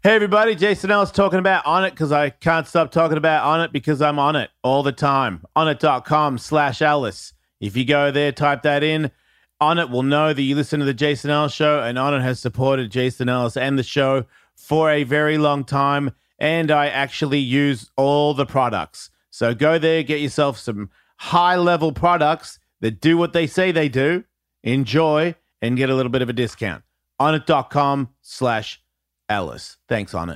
Hey everybody, Jason Ellis talking about On It because I can't stop talking about On It because I'm on it all the time. Onnit.com/Ellis. If you go there, type that in. On It will know that you listen to the Jason Ellis Show, and On It has supported Jason Ellis and the show for a very long time, and I actually use all the products. So go there, get yourself some high-level products that do what they say they do, enjoy, and get a little bit of a discount. Onnit.com/Ellis. Thanks, On It.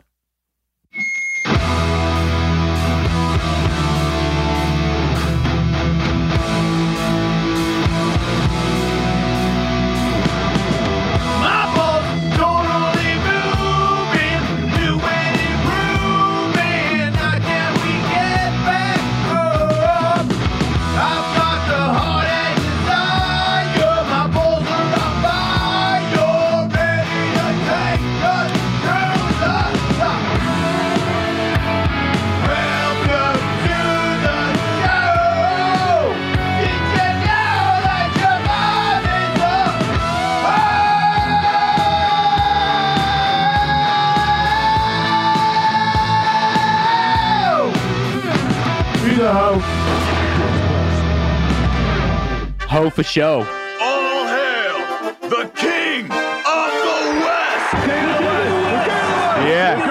My boat's totally moving, new and improving. Now can we get back up? I've got the heart and desire. My balls are on fire, ready to take us through the top. Welcome to the show. Did you know that your mom is a hoe? She's a hoe. Ho for show. All hail the king of the West! Yeah.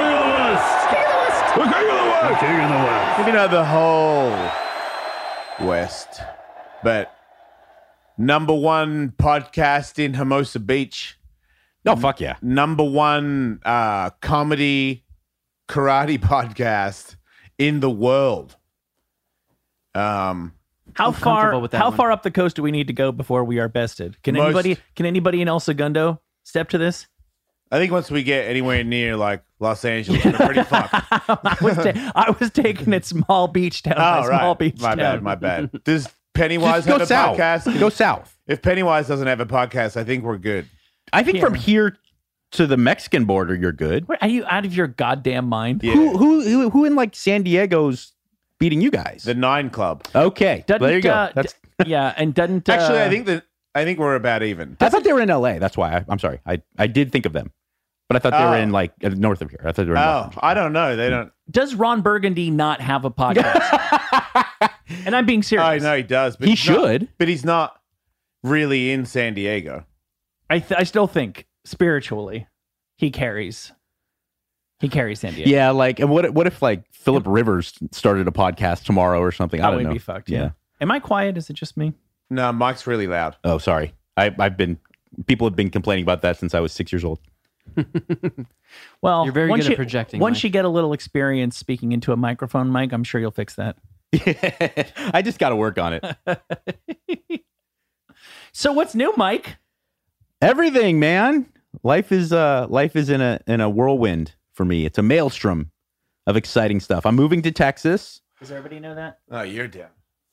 Maybe not the whole West, but number one podcast in Hermosa Beach, Oh, fuck yeah. number one comedy karate podcast in the world. How comfortable with that how one. far up the coast do we need to go before we are bested? Can Most- anybody in El Segundo step to this? I think once we get anywhere near like Los Angeles, we're pretty fucked. I was taking it small beach town by small beach My town. bad. Does Pennywise Just go have a south. podcast? Go south. If Pennywise doesn't have a podcast, I think we're good. I think from here to the Mexican border, you're good. What, are you out of your goddamn mind? Yeah. Who in like San Diego's beating you guys? The 9 Club. Okay, Doesn't, there you go. That's. yeah, and doesn't Actually, I think we're about even. I thought they were in L.A. That's why. I'm sorry. I did think of them, but I thought they were in like north of here. I thought they were. In Oh, I don't know. They don't. does Ron Burgundy not have a podcast? And I'm being serious. I know he does, but He he's not- should. but he's not really in San Diego. I still think spiritually he carries San Diego. Yeah, like, and what if like Philip Rivers started a podcast tomorrow or something? I That don't would know. be fucked. Yeah. Am I quiet? Is it just me? No, Mike's really loud. Oh, sorry. People have been complaining about that since I was 6 years old. Well, You're very once good at you- projecting, Once Mike. you get a little experience speaking into a microphone, Mike, I'm sure you'll fix that. I just got to work on it. So what's new, Mike? Everything, man. Life is in a whirlwind for me. It's a maelstrom of exciting stuff. I'm moving to Texas. Does everybody know that? Oh, you're down.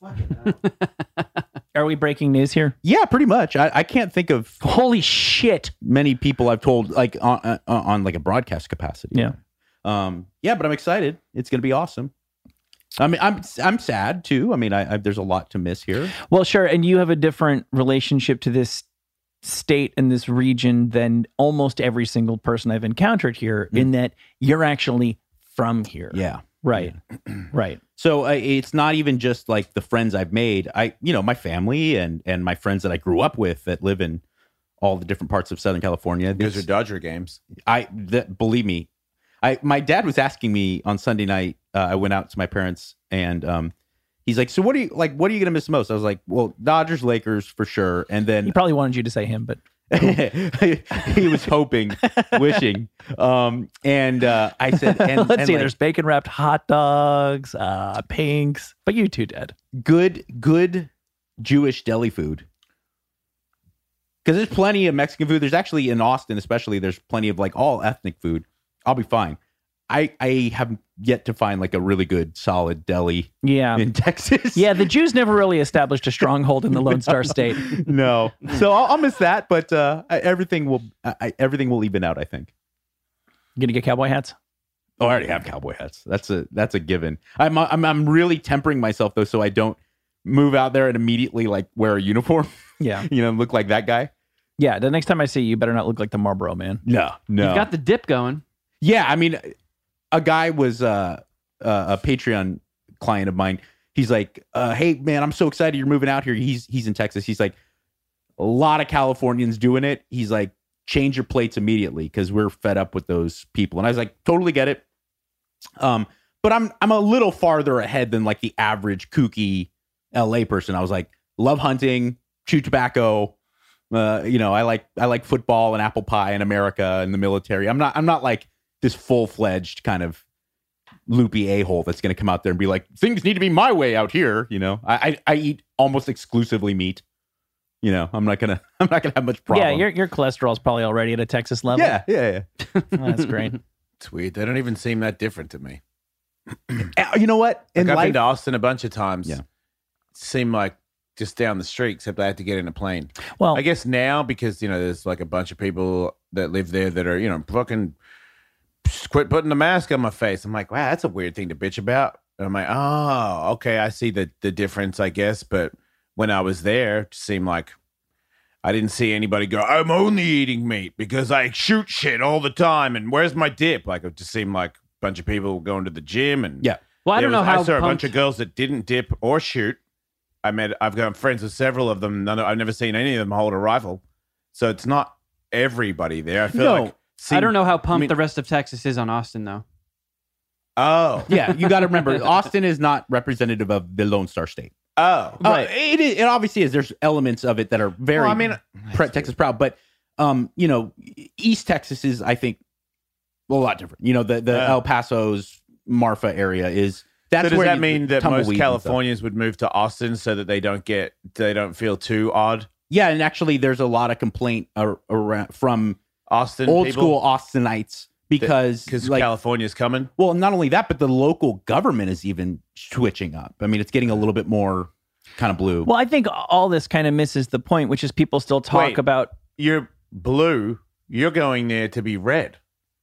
Are we breaking news here? Yeah, pretty much. I can't think of Holy shit. many people I've told like on like a broadcast capacity. Yeah. Yeah, but I'm excited. It's going to be awesome. I mean, I'm sad too. I mean, there's a lot to miss here. Well, sure. And you have a different relationship to this state and this region than almost every single person I've encountered here, in that you're actually from here. Yeah. Right. Right. So it's not even just like the friends I've made. My family and my friends that I grew up with that live in all the different parts of Southern California. Those are Dodger games. Believe me, my dad was asking me on Sunday night. I went out to my parents and he's like, "So what are you going to miss most?" I was like, "Well, Dodgers, Lakers for sure." And then He probably wanted you to say him, but he was hoping, wishing. And I said, and, let's and see, like, there's bacon wrapped hot dogs, pinks, but you too, Dad. good Jewish deli food. Because there's plenty of Mexican food. There's actually in Austin, especially, there's plenty of like all ethnic food. I'll be fine. I have yet to find like a really good solid deli Yeah. in Texas. Yeah, the Jews never really established a stronghold in the Lone Star State. No. So I'll miss that, but everything will even out, I think. You gonna get cowboy hats? Oh, I already have cowboy hats. That's a given. I'm really tempering myself though, so I don't move out there and immediately like wear a uniform. Yeah. Look like that guy. Yeah, the next time I see you, you better not look like the Marlboro Man. No. You've got the dip going. Yeah, I mean, a guy was a Patreon client of mine. He's like, "Hey, man, I'm so excited you're moving out here." He's in Texas. He's like, a lot of Californians doing it. He's like, change your plates immediately because we're fed up with those people. And I was like, totally get it. But I'm a little farther ahead than like the average kooky LA person. I was like, love hunting, chew tobacco. I like football and apple pie and America and the military. I'm not like this full-fledged kind of loopy a-hole that's going to come out there and be like, things need to be my way out here. I eat almost exclusively meat. I'm not gonna have much problem. Yeah, your cholesterol's probably already at a Texas level. Yeah. That's great. It's weird. They don't even seem that different to me. You know what? I've been to Austin a bunch of times. Yeah. It seemed like just down the street, except I had to get in a plane. Well, I guess now because there's like a bunch of people that live there that are fucking quit putting the mask on my face. I'm like, wow, that's a weird thing to bitch about. And I'm like, oh, okay, I see the difference, I guess. But when I was there, it seemed like I didn't see anybody go, I'm only eating meat because I shoot shit all the time. And where's my dip? Like, it just seemed like a bunch of people going to the gym. And yeah. Well, I don't know how I saw a bunch of girls that didn't dip or shoot. I've got friends with several of them. I've never seen any of them hold a rifle. So it's not everybody there. I feel like. I don't know how pumped the rest of Texas is on Austin, though. Oh. Yeah, you got to remember, Austin is not representative of the Lone Star State. Oh. Right. It obviously is. There's elements of it that are very Texas proud, but East Texas is, I think, a lot different. The El Paso's Marfa area is. That's so does where that mean that most tumbleweeds Californians would move to Austin so that they don't feel too odd? Yeah, and actually, there's a lot of complaint around from Austin old people? school Austinites because California's coming. Well, not only that, but the local government is even switching up. I mean, it's getting a little bit more kind of blue. Well, I think all this kind of misses the point, which is people still talk about. You're blue. You're going there to be red.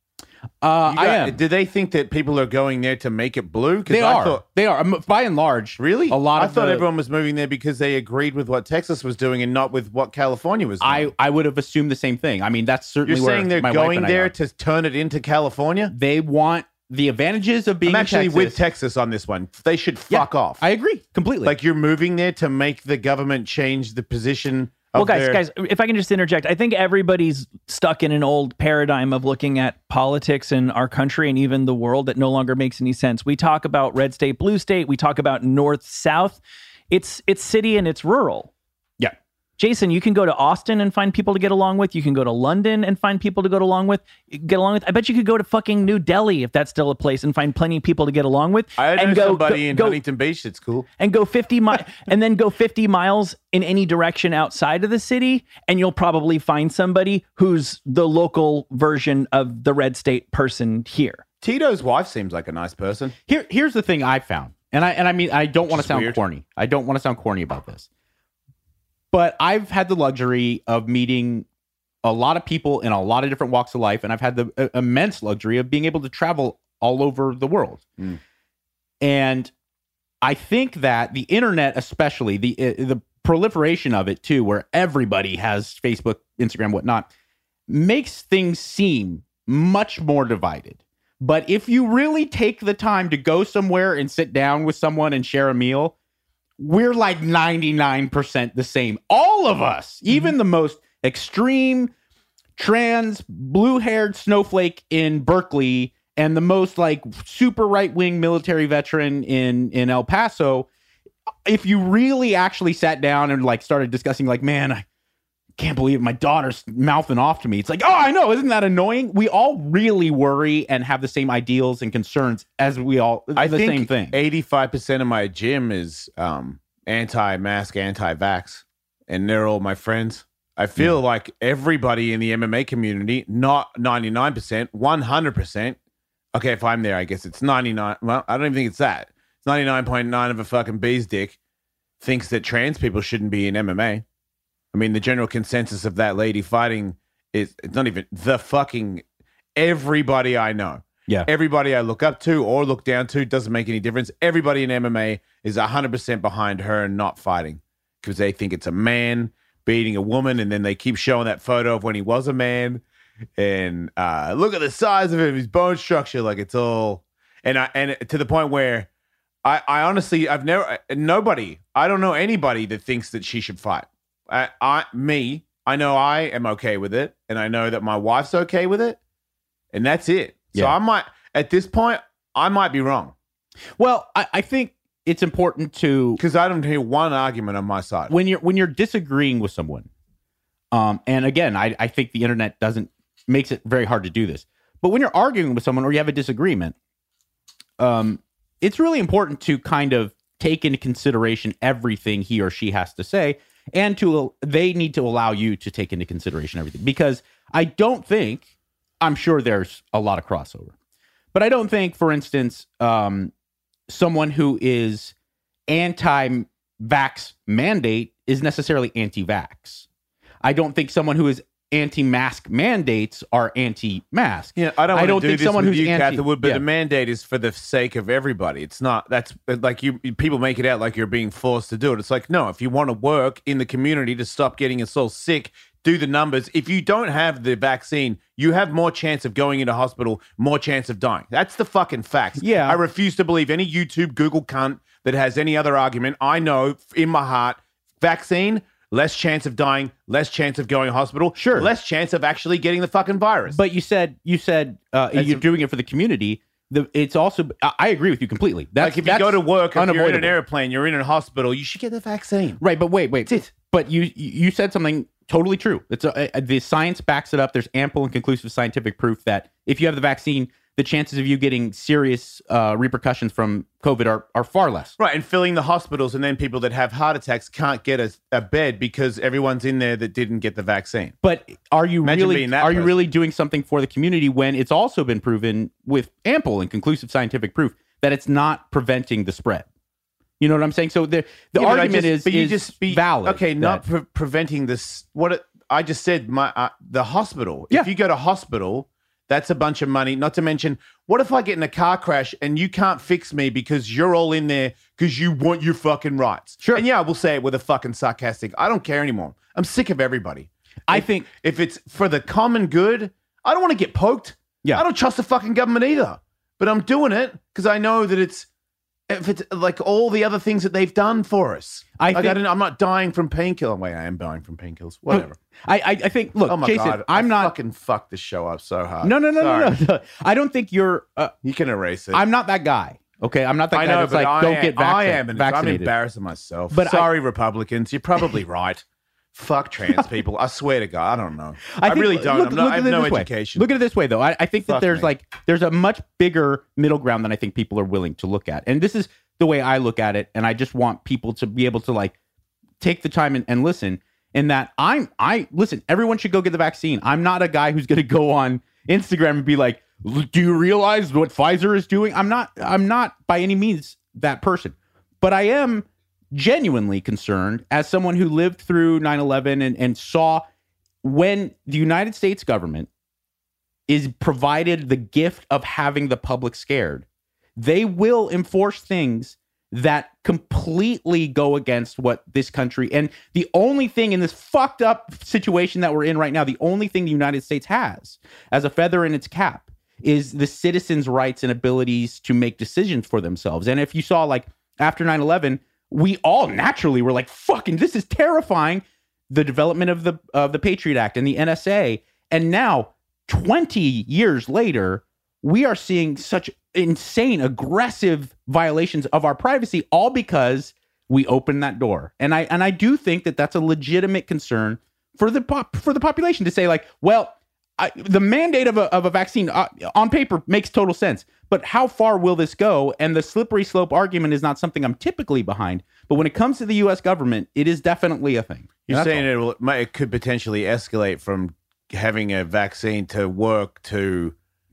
I am. Do they think that people are going there to make it blue? They are. By and large. Really? A lot. I thought everyone was moving there because they agreed with what Texas was doing and not with what California was doing. I would have assumed the same thing. I mean, that's certainly You're where saying they're my going wife and I there are. to turn it into California? They want the advantages of being I'm actually in Texas. with Texas on this one. They should fuck off. I agree completely. Like, you're moving there to make the government change the position Well, of guys, if I can just interject, I think everybody's stuck in an old paradigm of looking at politics in our country and even the world that no longer makes any sense. We talk about red state, blue state. We talk about north, south. It's city and it's rural. Yeah. Jason, you can go to Austin and find people to get along with. You can go to London and find people to get along with. I bet you could go to fucking New Delhi, if that's still a place, and find plenty of people to get along with. I know somebody in Huntington Beach that's cool. And go 50 miles, and then go 50 miles in any direction outside of the city, and you'll probably find somebody who's the local version of the red state person here. Tito's wife seems like a nice person. Here's the thing I found, and I mean, I don't want to sound weird. corny. I don't want to sound corny about this. But I've had the luxury of meeting a lot of people in a lot of different walks of life, and I've had the immense luxury of being able to travel all over the world. And I think that the internet, especially the proliferation of it too, where everybody has Facebook, Instagram, whatnot, makes things seem much more divided. But if you really take the time to go somewhere and sit down with someone and share a meal, we're like 99% the same. All of us, even the most extreme trans blue-haired snowflake in Berkeley and the most like super right-wing military veteran in El Paso, if you really actually sat down and like started discussing like, man, I can't believe my daughter's mouthing off to me. It's like, oh, I know. Isn't that annoying? We all really worry and have the same ideals and concerns as we all, same thing. 85% of my gym is anti-mask, anti-vax, and they're all my friends. I feel like everybody in the MMA community, not 99%, 100%. Okay, if I'm there, I guess it's 99. Well, I don't even think it's that. It's 99.9 of a fucking bee's dick thinks that trans people shouldn't be in MMA. I mean, the general consensus of that lady fighting is, it's not even the fucking everybody I know. Yeah. Everybody I look up to or look down to, doesn't make any difference. Everybody in MMA is 100% behind her and not fighting because they think it's a man beating a woman, and then they keep showing that photo of when he was a man. and look at the size of him, his bone structure, like it's all, and to the point where I honestly, I don't know anybody that thinks that she should fight. I know I am okay with it, and I know that my wife's okay with it, and that's it. So Yeah. At this point, I might be wrong. Well, I think it's important to, Because I don't hear one argument on my side. when you're disagreeing with someone, and again, I think the internet makes it very hard to do this. But when you're arguing with someone or you have a disagreement, it's really important to kind of take into consideration everything he or she has to say, and they need to allow you to take into consideration everything. Because I'm sure there's a lot of crossover, but I don't think, for instance, someone who is anti-vax mandate is necessarily anti-vax. I don't think someone who is anti-mask mandates are anti-mask. Yeah, I don't want to do think this someone with who's you, Catherwood, but yeah. the mandate is for the sake of everybody. It's not, that's like people make it out like you're being forced to do it. It's like, no, if you want to work in the community to stop getting us all sick, do the numbers. If you don't have the vaccine, you have more chance of going into hospital, more chance of dying. That's the fucking facts. Yeah. I refuse to believe any YouTube, Google cunt that has any other argument. I know in my heart, vaccine, less chance of dying, less chance of going to hospital, Sure. less chance of actually getting the fucking virus. But you said you're doing it for the community. It's also, I agree with you completely. Like if you go to work, if you're in an unavoidable. airplane, you're in a hospital, you should get the vaccine. Right, but wait. That's it. But you said something totally true. It's the science backs it up. There's ample and conclusive scientific proof that if you have the vaccine, the chances of you getting serious repercussions from COVID are far less. Right, and filling the hospitals, and then people that have heart attacks can't get a bed because everyone's in there that didn't get the vaccine. But are you Imagine really being that are you person. really doing something for the community when it's also been proven with ample and conclusive scientific proof that it's not preventing the spread? You know what I'm saying? So the Yeah, but argument is valid. Okay, not that- preventing this. I just said, the hospital. Yeah. If you go to hospital, that's a bunch of money. Not to mention, what if I get in a car crash and you can't fix me because you're all in there because you want your fucking rights? Sure. And yeah, we'll say it with a fucking sarcastic. I don't care anymore. I'm sick of everybody. I think If it's for the common good, I don't want to get poked. Yeah. I don't trust the fucking government either. But I'm doing it because I know that if it's like all the other things that they've done for us. I'm not dying from painkillers. Wait, I am dying from painkillers. Whatever. I think look, Oh my Jason, God. I'm I not fucking fucked this show up so hard. No. Sorry. I don't think you're You can erase it. I'm not that guy. Okay, I'm not that I guy know, that's but like don't get I am, and I'm vaccinated. embarrassing myself. But Sorry, Republicans. You're probably right. Fuck trans people. I swear to God, I don't know. I think- really don't. I have no this way. education. Look at it this way, though. I think that Fuck there's a much bigger middle ground than I think people are willing to look at. And this is the way I look at it. And I just want people to be able to like take the time and listen. And that listen, everyone should go get the vaccine. I'm not a guy who's going to go on Instagram and be like, do you realize what Pfizer is doing? I'm not by any means that person, but I am genuinely concerned as someone who lived through 9/11 and saw when the United States government is provided the gift of having the public scared, they will enforce things that completely go against what this country, and the only thing in this fucked up situation that we're in right now, the only thing the United States has as a feather in its cap is the citizens' rights and abilities to make decisions for themselves. And if you saw, like, after 9/11, we all naturally were like, fucking, this is terrifying. The development of the Patriot Act and the NSA. And now, 20 years later, we are seeing such insane, aggressive violations of our privacy, all because we opened that door. And I do think that that's a legitimate concern for the population to say, like, well, the mandate of a vaccine on paper makes total sense, but how far will this go? And the slippery slope argument is not something I'm typically behind, but when it comes to the U.S. government, it is definitely a thing. You're saying it could potentially escalate from having a vaccine to work to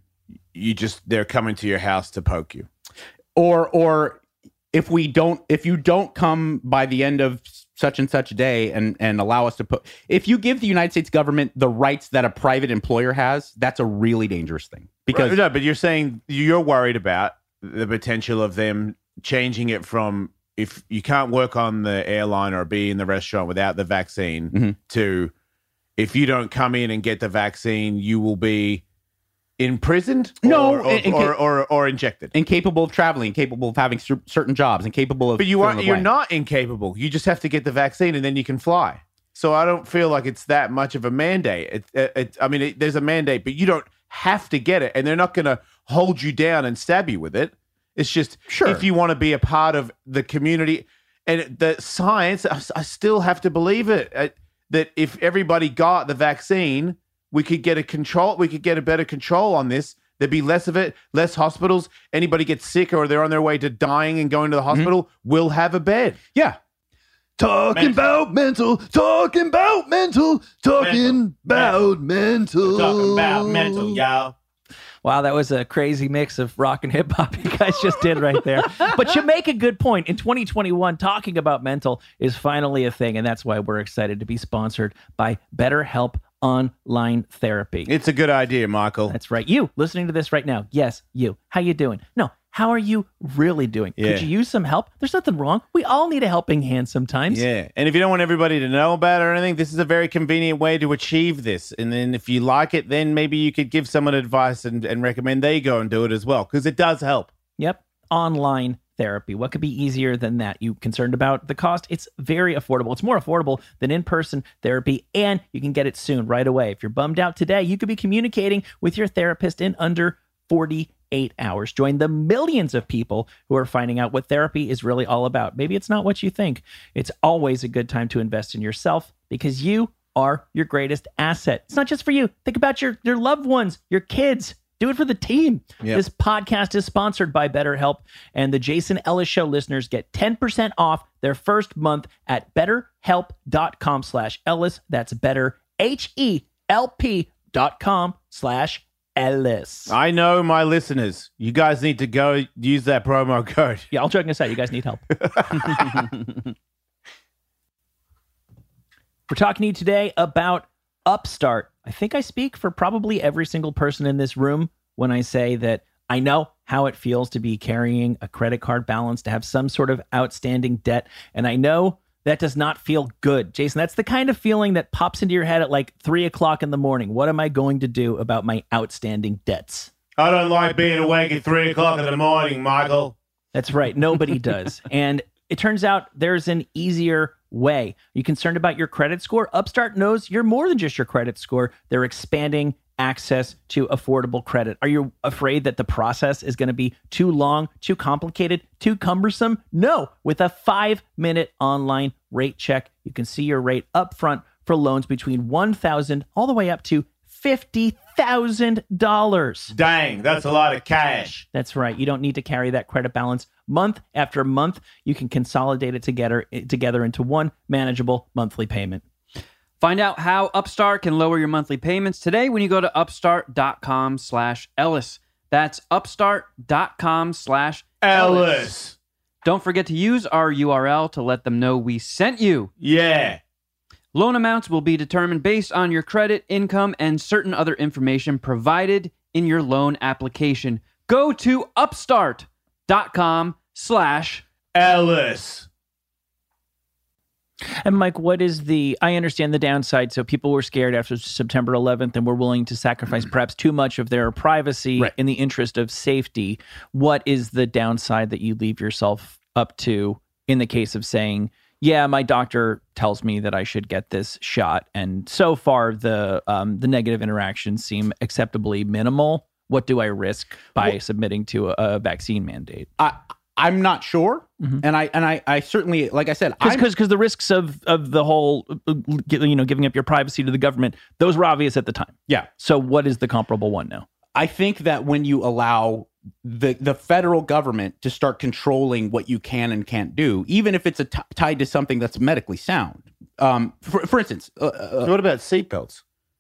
they're coming to your house to poke you, or if you don't come by the end of such and such day and allow us to if you give the United States government the rights that a private employer has, that's a really dangerous thing. Because no, but you're saying you're worried about the potential of them changing it from if you can't work on the airline or be in the restaurant without the vaccine Mm-hmm. to if you don't come in and get the vaccine, you will be imprisoned or injected. Incapable of traveling, incapable of having certain jobs, incapable of. But you're not incapable. You just have to get the vaccine and then you can fly. So I don't feel like it's that much of a mandate. There's a mandate, but you don't have to get it, and they're not going to hold you down and stab you with it. It's just if you want to be a part of the community and the science, I still have to believe it. That if everybody got the vaccine, we could get a better control on this. There'd be less of it, less hospitals. Anybody gets sick or they're on their way to dying and going to the hospital, will have a bed. Yeah. Talking about mental. Talking about mental, y'all. Wow, that was a crazy mix of rock and hip hop you guys just did right there. But you make a good point. In 2021, talking about mental is finally a thing, and that's why we're excited to be sponsored by BetterHelp Online Therapy. It's a good idea, Michael. That's right. You listening to this right now. Yes, you. How you doing? No, how are you really doing? Yeah. Could you use some help? There's nothing wrong. We all need a helping hand sometimes. Yeah. And if you don't want everybody to know about it or anything, this is a very convenient way to achieve this. And then if you like it, then maybe you could give someone advice and recommend they go and do it as well, because it does help. Yep. Online therapy. What could be easier than that? You concerned about the cost? It's very affordable. It's more affordable than in-person therapy, and you can get it soon, right away. If you're bummed out today, you could be communicating with your therapist in under 48 hours. Join the millions of people who are finding out what therapy is really all about. Maybe it's not what you think. It's always a good time to invest in yourself because you are your greatest asset. It's not just for you. Think about your loved ones, your kids. Do it for the team. Yep. This podcast is sponsored by BetterHelp, and the Jason Ellis Show listeners get 10% off their first month at betterhelp.com/Ellis. That's BetterHelp.com/Ellis. I know my listeners. You guys need to go use that promo code. Yeah, all joking aside, you guys need help. We're talking to you today about Upstart. I think I speak for probably every single person in this room when I say that I know how it feels to be carrying a credit card balance, to have some sort of outstanding debt. And I know that does not feel good. Jason, that's the kind of feeling that pops into your head at like 3 o'clock in the morning. What am I going to do about my outstanding debts? I don't like being awake at 3 o'clock in the morning, Michael. That's right. Nobody does. And it turns out there's an easier way. Are you concerned about your credit score? Upstart knows you're more than just your credit score. They're expanding access to affordable credit. Are you afraid that the process is going to be too long, too complicated, too cumbersome? No. With a 5-minute online rate check, you can see your rate up front for loans between $1,000 all the way up to $50,000. Dang, that's a lot of cash. That's right. You don't need to carry that credit balance month after month. You can consolidate it together into one manageable monthly payment. Find out how Upstart can lower your monthly payments today when you go to upstart.com/Ellis. That's upstart.com/Ellis. Don't forget to use our URL to let them know we sent you. Yeah. Loan amounts will be determined based on your credit, income, and certain other information provided in your loan application. Go to upstart.com/Ellis. And Mike, what is I understand the downside. So people were scared after September 11th and were willing to sacrifice perhaps too much of their privacy in the interest of safety. What is the downside that you leave yourself up to in the case of saying, yeah, my doctor tells me that I should get this shot, and so far the negative interactions seem acceptably minimal. What do I risk by submitting to a vaccine mandate? I'm not sure, and I certainly, like I said, because the risks of the whole, giving up your privacy to the government, those were obvious at the time. Yeah. So what is the comparable one now? I think that when you allow the federal government to start controlling what you can and can't do, even if it's tied to something that's medically sound. For instance, what about seatbelts?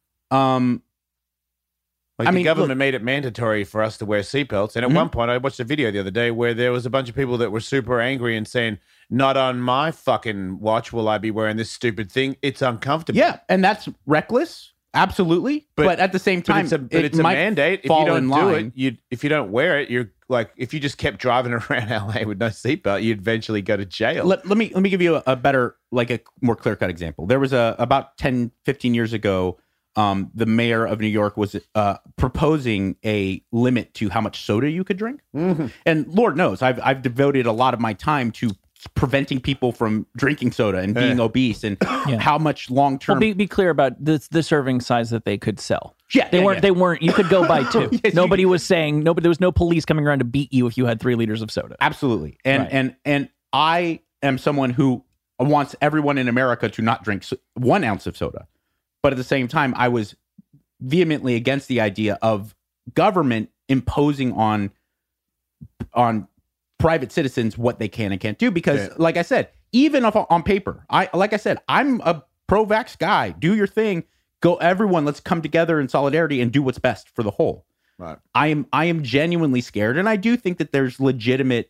The government made it mandatory for us to wear seatbelts. And at one point, I watched a video the other day where there was a bunch of people that were super angry and saying, not on my fucking watch will I be wearing this stupid thing. It's uncomfortable. Yeah, and that's reckless. Absolutely, but at the same But time, it's a might mandate. If fall you don't in do line. it, if you don't wear it, you're like, if you just kept driving around LA with no seatbelt, you'd eventually go to jail. Let me give you a better, like a more clear cut example. There was about 10, 15 years ago, the mayor of New York was proposing a limit to how much soda you could drink. Mm-hmm. And Lord knows, I've devoted a lot of my time to preventing people from drinking soda and being obese, and how much long term. Well, be clear about the serving size that they could sell. Yeah, they yeah, weren't. yeah. They weren't. You could go buy two. Yes, Nobody was saying. Nobody. There was no police coming around to beat you if you had 3 liters of soda. Absolutely. And I am someone who wants everyone in America to not drink 1 ounce of soda. But at the same time, I was vehemently against the idea of government imposing on private citizens what they can and can't do. Because like I said, even on paper, I'm a pro-vax guy. Do your thing. Go, everyone, let's come together in solidarity and do what's best for the whole. Right. I am genuinely scared, and I do think that there's legitimate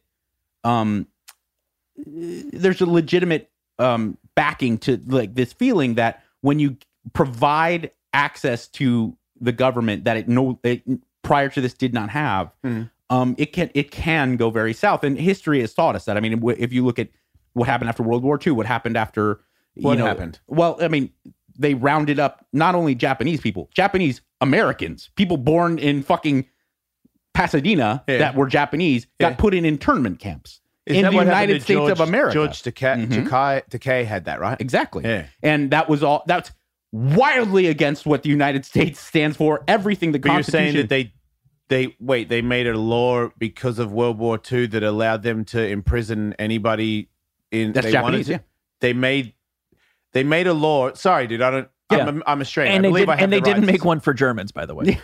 backing to like this feeling that when you provide access to the government that it prior to this did not have, it can go very south. And history has taught us that. I mean, if you look at what happened after World War II, what happened after What happened? Well, I mean, they rounded up not only Japanese people, Japanese Americans, people born in fucking Pasadena that were Japanese, got put in internment camps in the United States of America. George Takei had that, right? Exactly. Yeah. And that's wildly against what the United States stands for. Everything the But you're Constitution. saying that they made a law because of World War II that allowed them to imprison anybody in That's they Japanese, wanted to? They made a law. Sorry, dude. I'm Australian. And I they believe I have the didn't rights. make one for Germans, by the way.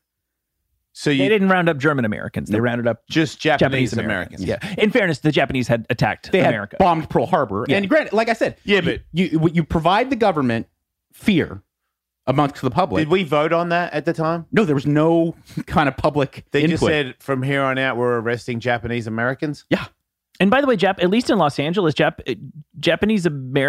So They didn't round up German Americans. They rounded up just Japanese Americans. Yeah. In fairness, the Japanese had attacked they America. had bombed Pearl Harbor. Yeah. And granted, like I said, but you provide the government fear amongst the public. did we vote on that at the time? No, there was no kind of public They input. just said from here on out we're arresting Japanese Americans. Yeah. And by the way, at least in Los Angeles, Japanese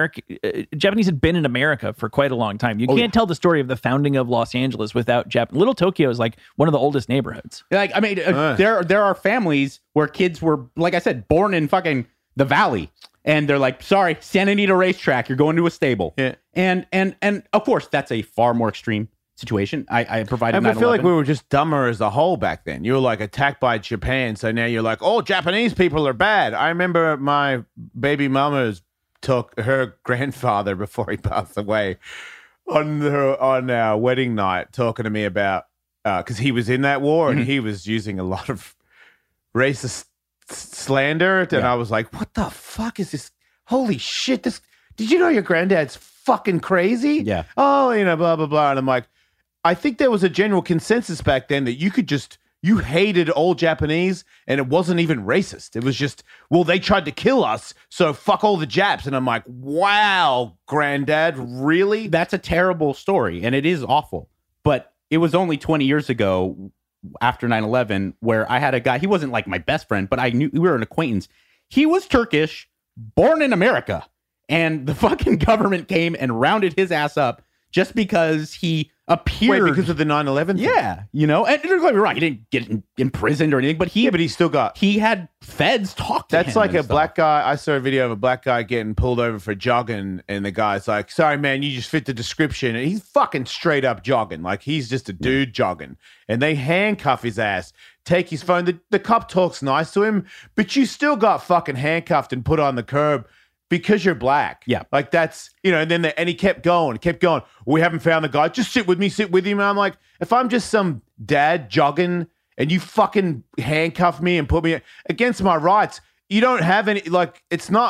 had been in America for quite a long time. You can't tell the story of the founding of Los Angeles without Japan. Little Tokyo is like one of the oldest neighborhoods. Like, I mean, there are families where kids were, like I said, born in fucking the valley, and they're like, sorry, Santa Anita Racetrack, you're going to a stable. Yeah. And of course, that's a far more extreme situation. I provided. And I feel like 9/11. we were just dumber as a whole back then. You were like attacked by Japan, so now you're like, oh, Japanese people are bad. I remember my baby mama's took her grandfather before he passed away on our wedding night, talking to me about because he was in that war and he was using a lot of racist slander, and I was like, what the fuck is this? Holy shit! Did you know your granddad's fucking crazy? Yeah. Oh, blah blah blah, and I'm like. I think there was a general consensus back then that you hated all Japanese and it wasn't even racist. It was just, well, they tried to kill us, so fuck all the Japs. And I'm like, wow, granddad, really? That's a terrible story, and it is awful. But it was only 20 years ago after 9/11 where I had a guy, he wasn't like my best friend, but I knew we were an acquaintance. He was Turkish, born in America, and the fucking government came and rounded his ass up just because he appeared. Wait, because of the 9/11 thing? Yeah, and don't get me wrong, he didn't get imprisoned or anything, but he had feds talk to him. That's like and a stuff. black guy. I saw a video of a black guy getting pulled over for jogging, and the guy's like, sorry, man, you just fit the description. And he's fucking straight up jogging. Like, he's just a dude jogging. And they handcuff his ass, take his phone. The cop talks nice to him, but you still got fucking handcuffed and put on the curb because you're black. Yeah. Like, that's, and then and he kept going. We haven't found the guy. Just sit with him. And I'm like, if I'm just some dad jogging and you fucking handcuff me and put me against my rights, you don't have any, like,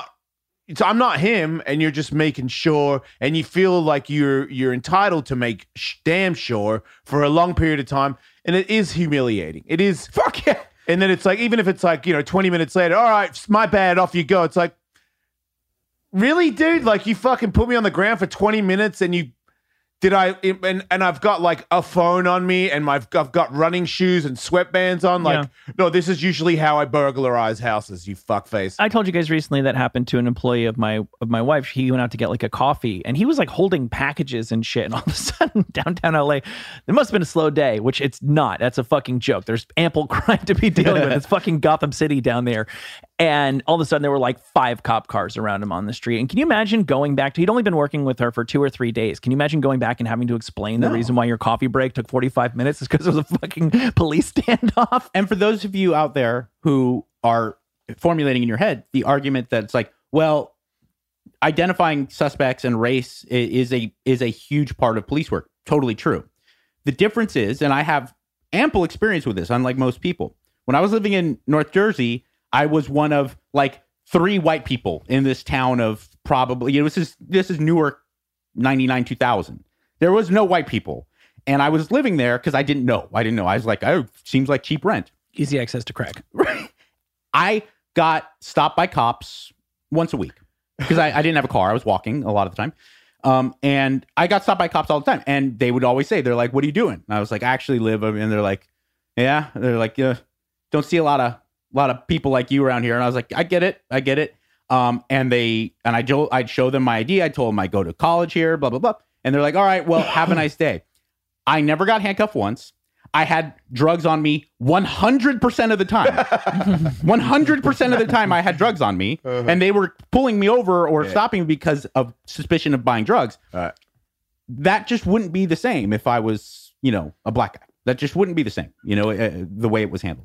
I'm not him, and you're just making sure, and you feel like you're entitled to make damn sure for a long period of time, and it is humiliating. It is. Fuck yeah. And then it's like, even if it's like, 20 minutes later, all right, it's my bad, off you go. It's like, really, dude? Like, you fucking put me on the ground for 20 minutes and you Did I and I've got like a phone on me and I've got running shoes and sweatbands on? Like, no, this is usually how I burglarize houses, you fuckface. I told you guys recently that happened to an employee of my wife. He went out to get like a coffee and he was like holding packages and shit. And all of a sudden, downtown LA, there must have been a slow day, which it's not. That's a fucking joke. There's ample crime to be dealing with. It's fucking Gotham City down there. And all of a sudden, there were like 5 cop cars around him on the street. And can you imagine going back to, he'd only been working with her for 2 or 3 days. Can you imagine going back and having to explain the reason why your coffee break took 45 minutes is because it was a fucking police standoff? And for those of you out there who are formulating in your head the argument that it's like, well, identifying suspects and race is a huge part of police work. Totally true. The difference is, and I have ample experience with this, unlike most people. When I was living in North Jersey, I was one of like 3 white people in this town of probably, this is Newark 99, 2000. There was no white people. And I was living there because I didn't know. I was like, oh, seems like cheap rent. Easy access to crack. I got stopped by cops once a week because I didn't have a car. I was walking a lot of the time. And I got stopped by cops all the time. And they would always say, they're like, what are you doing? And I was like, I actually live. And they're like, yeah. They're like, don't see a lot of people like you around here. And I was like, I get it. And I'd show them my ID. I told them I go to college here, blah, blah, blah. And they're like, all right, well, have a nice day. I never got handcuffed once. I had drugs on me 100% of the time. 100% of the time I had drugs on me. And they were pulling me over or stopping me because of suspicion of buying drugs. That just wouldn't be the same if I was, a black guy. That just wouldn't be the same, the way it was handled.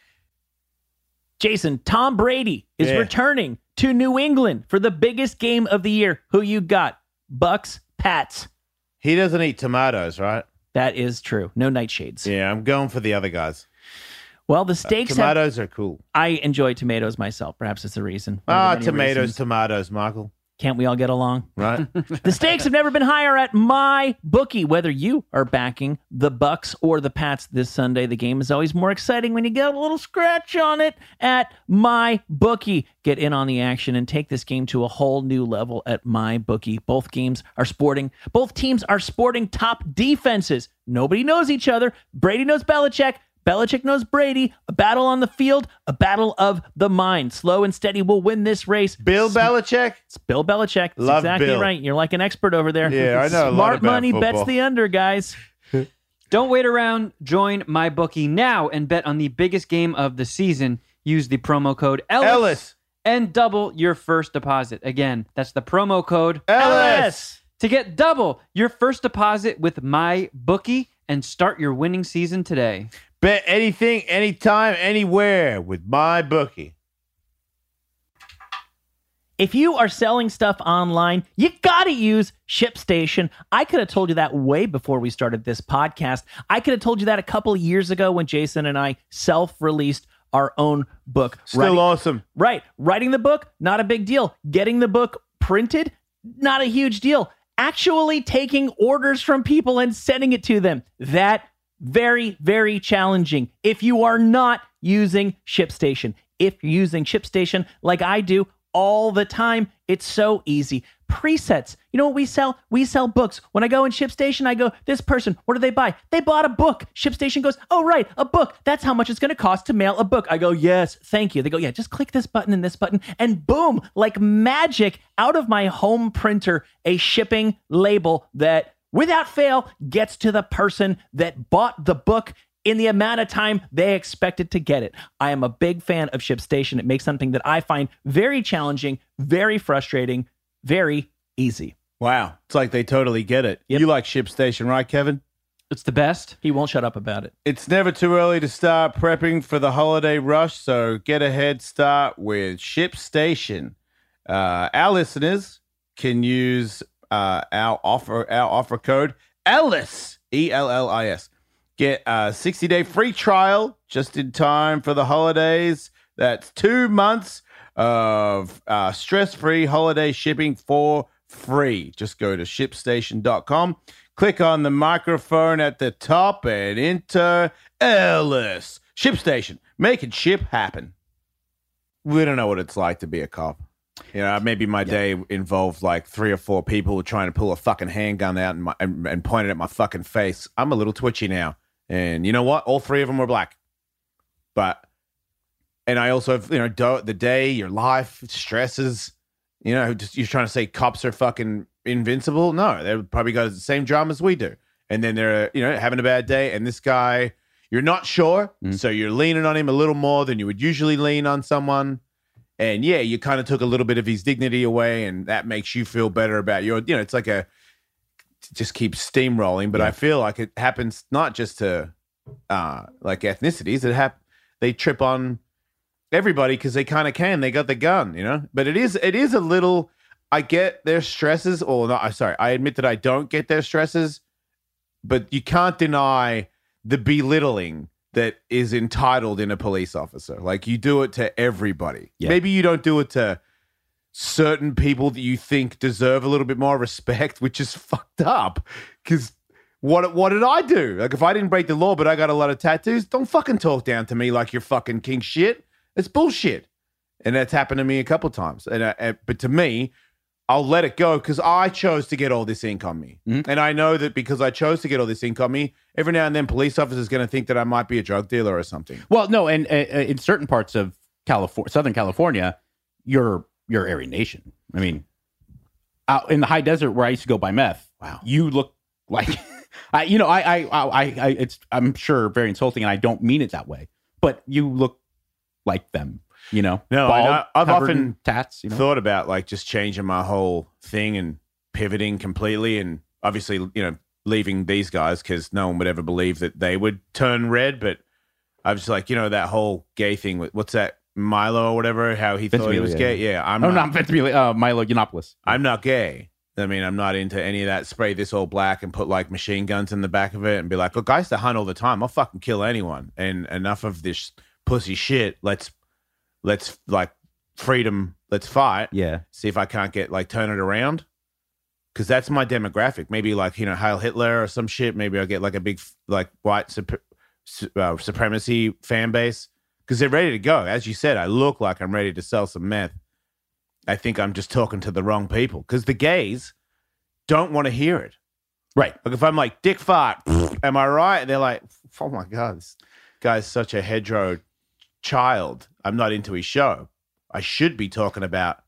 Jason, Tom Brady is returning to New England for the biggest game of the year. Who you got? Bucks, Pats. He doesn't eat tomatoes, right? That is true. No nightshades. Yeah, I'm going for the other guys. Well, the stakes tomatoes are cool. I enjoy tomatoes myself. Perhaps it's a reason. Tomatoes, Michael. Can't we all get along? Right. The stakes have never been higher at MyBookie. Whether you are backing the Bucks or the Pats this Sunday, the game is always more exciting when you get a little scratch on it at MyBookie. Get in on the action and take this game to a whole new level at MyBookie. Both teams are sporting top defenses. Nobody knows each other. Brady knows Belichick. Belichick knows Brady. A battle on the field, a battle of the mind. Slow and steady will win this race. Bill Belichick? It's Bill Belichick. That's Love exactly Bill. right. You're like an expert over there. Yeah, I know a lot Smart about money football. bets the under, guys. Don't wait around. Join MyBookie now and bet on the biggest game of the season. Use the promo code Ellis and double your first deposit. Again, that's the promo code Ellis to get double your first deposit with MyBookie and start your winning season today. Bet anything, anytime, anywhere with MyBookie. If you are selling stuff online, you gotta use ShipStation. I could have told you that way before we started this podcast. I could have told you that a couple of years ago when Jason and I self-released our own book. Still awesome. Right. Writing the book, not a big deal. Getting the book printed, not a huge deal. Actually taking orders from people and sending it to them, that very, very challenging if you are not using ShipStation. If you're using ShipStation like I do all the time, it's so easy. Presets. You know what we sell? We sell books. When I go in ShipStation, I go, this person, what did they buy? They bought a book. ShipStation goes, oh, right, a book. That's how much it's going to cost to mail a book. I go, yes, thank you. They go, yeah, just click this button and this button. And boom, like magic, out of my home printer, a shipping label that without fail gets to the person that bought the book in the amount of time they expected to get it. I am a big fan of ShipStation. It makes something that I find very challenging, very frustrating, very easy. Wow. It's like they totally get it. Yep. You like ShipStation, right, Kevin? It's the best. He won't shut up about it. It's never too early to start prepping for the holiday rush, so get a head start with ShipStation. Our listeners can use our offer code ELLIS, ELLIS. Get a 60-day free trial just in time for the holidays. That's 2 months of stress-free holiday shipping for free. Just go to ShipStation.com, click on the microphone at the top, and enter Ellis. ShipStation, make it ship happen. We don't know what it's like to be a cop. You know, maybe my day involved like 3 or 4 people trying to pull a fucking handgun out and point it at my fucking face. I'm a little twitchy now. And you know what? All 3 of them were black. And I also have, the day, your life, stresses, just you're trying to say cops are fucking invincible. No, they've probably got the same drama as we do. And then they're, having a bad day. And this guy, you're not sure. So you're leaning on him a little more than you would usually lean on someone. And yeah, you kind of took a little bit of his dignity away, and that makes you feel better about your, it's like just keep steamrolling. But I feel like it happens not just to like ethnicities. They trip on everybody because they kind of can. They got the gun, But it is a little. I get their stresses, or not. Sorry, I admit that I don't get their stresses, but you can't deny the belittling that is entitled in a police officer. Like, you do it to everybody. Yeah. Maybe you don't do it to certain people that you think deserve a little bit more respect, which is fucked up. Because what did I do? Like, if I didn't break the law, but I got a lot of tattoos, don't fucking talk down to me like you're fucking king shit. It's bullshit. And that's happened to me a couple times. But to me, I'll let it go because I chose to get all this ink on me. Mm-hmm. And I know that because I chose to get all this ink on me, every now and then police officers going to think that I might be a drug dealer or something. Well, no, and in certain parts of Southern California, you're Aryan Nation. I mean, out in the high desert where I used to go buy meth, wow, you look like, I'm sure very insulting, and I don't mean it that way, but you look like them. No, bald, I've often tats, thought about like just changing my whole thing and pivoting completely, and obviously, leaving these guys because no one would ever believe that they would turn red. But I was like, that whole gay thing. What's that, Milo or whatever? How he thought he was gay? Yeah, not Ventimiglia, Milo Yiannopoulos. I'm not gay. I mean, I'm not into any of that. Spray this all black and put like machine guns in the back of it and be like, look, I used to hunt all the time. I'll fucking kill anyone. And enough of this pussy shit. Let's like freedom. Let's fight. Yeah. See if I can't turn it around. Because that's my demographic. Maybe like, Heil Hitler or some shit. Maybe I'll get like a big like white supremacy fan base. Because they're ready to go. As you said, I look like I'm ready to sell some meth. I think I'm just talking to the wrong people. Because the gays don't want to hear it. Right. Like if I'm like, dick fart, am I right? And they're like, oh my God, this guy's such a hetero child. I'm not into his show. I should be talking about,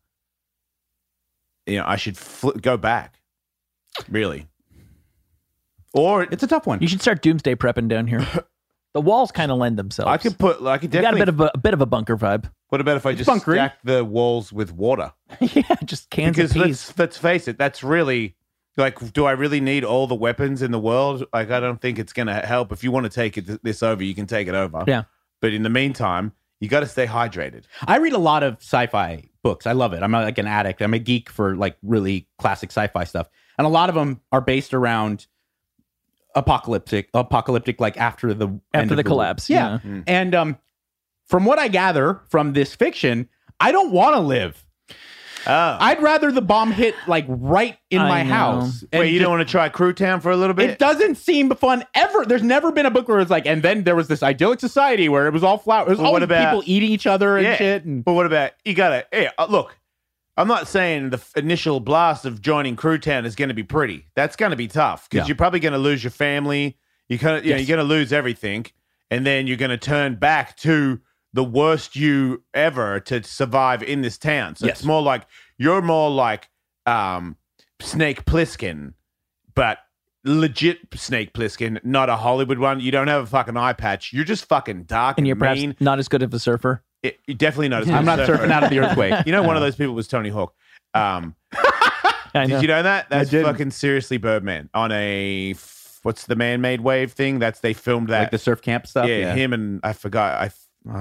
I should go back, really. Or it's a tough one. You should start doomsday prepping down here. The walls kind of lend themselves. I could definitely got a bit of a bunker vibe. What about if I just stack the walls with water? Yeah, just cans of peas. Let's face it, that's really like, do I really need all the weapons in the world? Like, I don't think it's going to help. If you want to take this over, you can take it over. Yeah. But in the meantime, you got to stay hydrated. I read a lot of sci-fi books. I love it. I'm like an addict. I'm a geek for like really classic sci-fi stuff. And a lot of them are based around apocalyptic, like after the collapse. Yeah. Mm. And from what I gather from this fiction, I don't want to live. Oh. I'd rather the bomb hit like right in my house. Wait, you don't want to try Crew Town for a little bit? It doesn't seem fun ever. There's never been a book where it's like, and then there was this idyllic society where it was all flowers. It was all people eating each other and shit. But what about, look, I'm not saying the initial blast of joining Crew Town is going to be pretty. That's going to be tough because you're probably going to lose your family. You're going to lose everything. And then you're going to turn back to the worst you ever to survive in this town. So it's more like, you're more like Snake Plissken, but legit Snake Plissken, not a Hollywood one. You don't have a fucking eye patch. You're just fucking dark and you're mean. Perhaps not as good of a surfer. You're definitely not as good I'm not surfing out of the earthquake. One of those people was Tony Hawk. Did you know that? That's fucking seriously Birdman on a... What's the man-made wave thing? They filmed that. Like the surf camp stuff? Yeah, him and I forgot...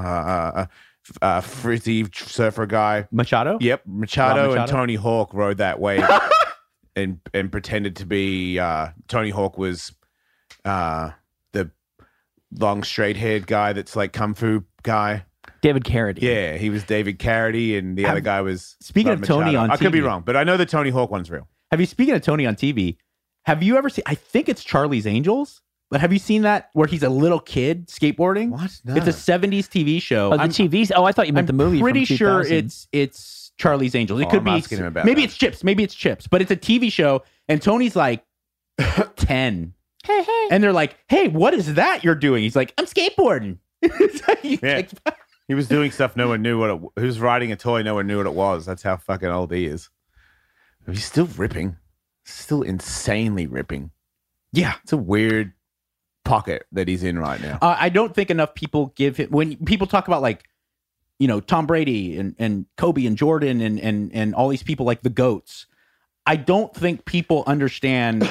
frizzy surfer guy Machado. Yep, Machado and Tony Hawk rode that wave and pretended to be Tony Hawk was the long straight haired guy that's like kung fu guy. David Carradine. Yeah, he was David Carradine, and the other guy was. Speaking of Tony on TV, I could be wrong, but I know the Tony Hawk one's real. Speaking of Tony on TV, have you ever seen? I think it's Charlie's Angels. But have you seen that where he's a little kid skateboarding? What? No. It's a 70s TV show. Oh, the TVs. Oh, I thought you meant the movie. Pretty from sure 2000. it's Charlie's Angels. It Oh, could I'm be asking him about maybe that. it's Chips. Maybe it's Chips. But it's a TV show, and Tony's like 10. Hey, hey. And they're like, "Hey, what is that you're doing?" He's like, "I'm skateboarding." Yeah. He was doing stuff no one knew what it. He was riding a toy no one knew what it was. That's how fucking old he is. He's still ripping. Still insanely ripping. Yeah. It's a weird pocket that he's in right now. I don't think enough people give him, when people talk about like, Tom Brady and Kobe and Jordan and all these people like the GOATs. I don't think people understand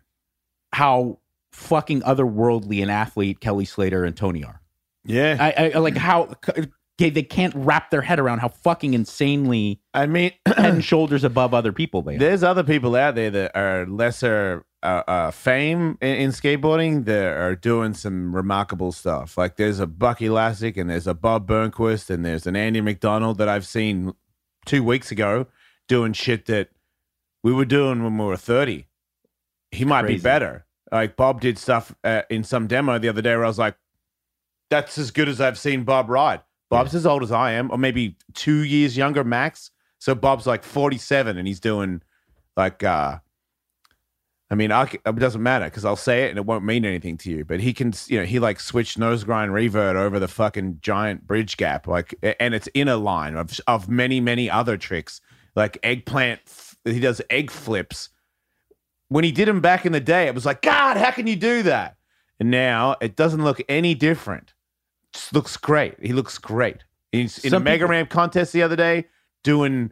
how fucking otherworldly an athlete Kelly Slater and Tony are. Yeah. I like how they can't wrap their head around how fucking insanely I mean, head and shoulders above other people they are. there's other people out there that are lesser fame in skateboarding that are doing some remarkable stuff. Like there's a Bucky Lassick and there's a Bob Burnquist and there's an Andy McDonald that I've seen 2 weeks ago doing shit that we were doing when we were 30. He might be Crazy. better. Like Bob did stuff in some demo the other day where I was like, that's as good as I've seen Bob ride. Bob's as old as I am, or maybe 2 years younger max. So Bob's like 47 and he's doing like, it doesn't matter because I'll say it and it won't mean anything to you. But he can, he like switched nose grind revert over the fucking giant bridge gap, like, and it's in a line of many, many other tricks, like eggplant. He does egg flips. When he did them back in the day, it was like, God, how can you do that? And now it doesn't look any different. Just looks great. He looks great. He's in a Mega Ramp contest the other day doing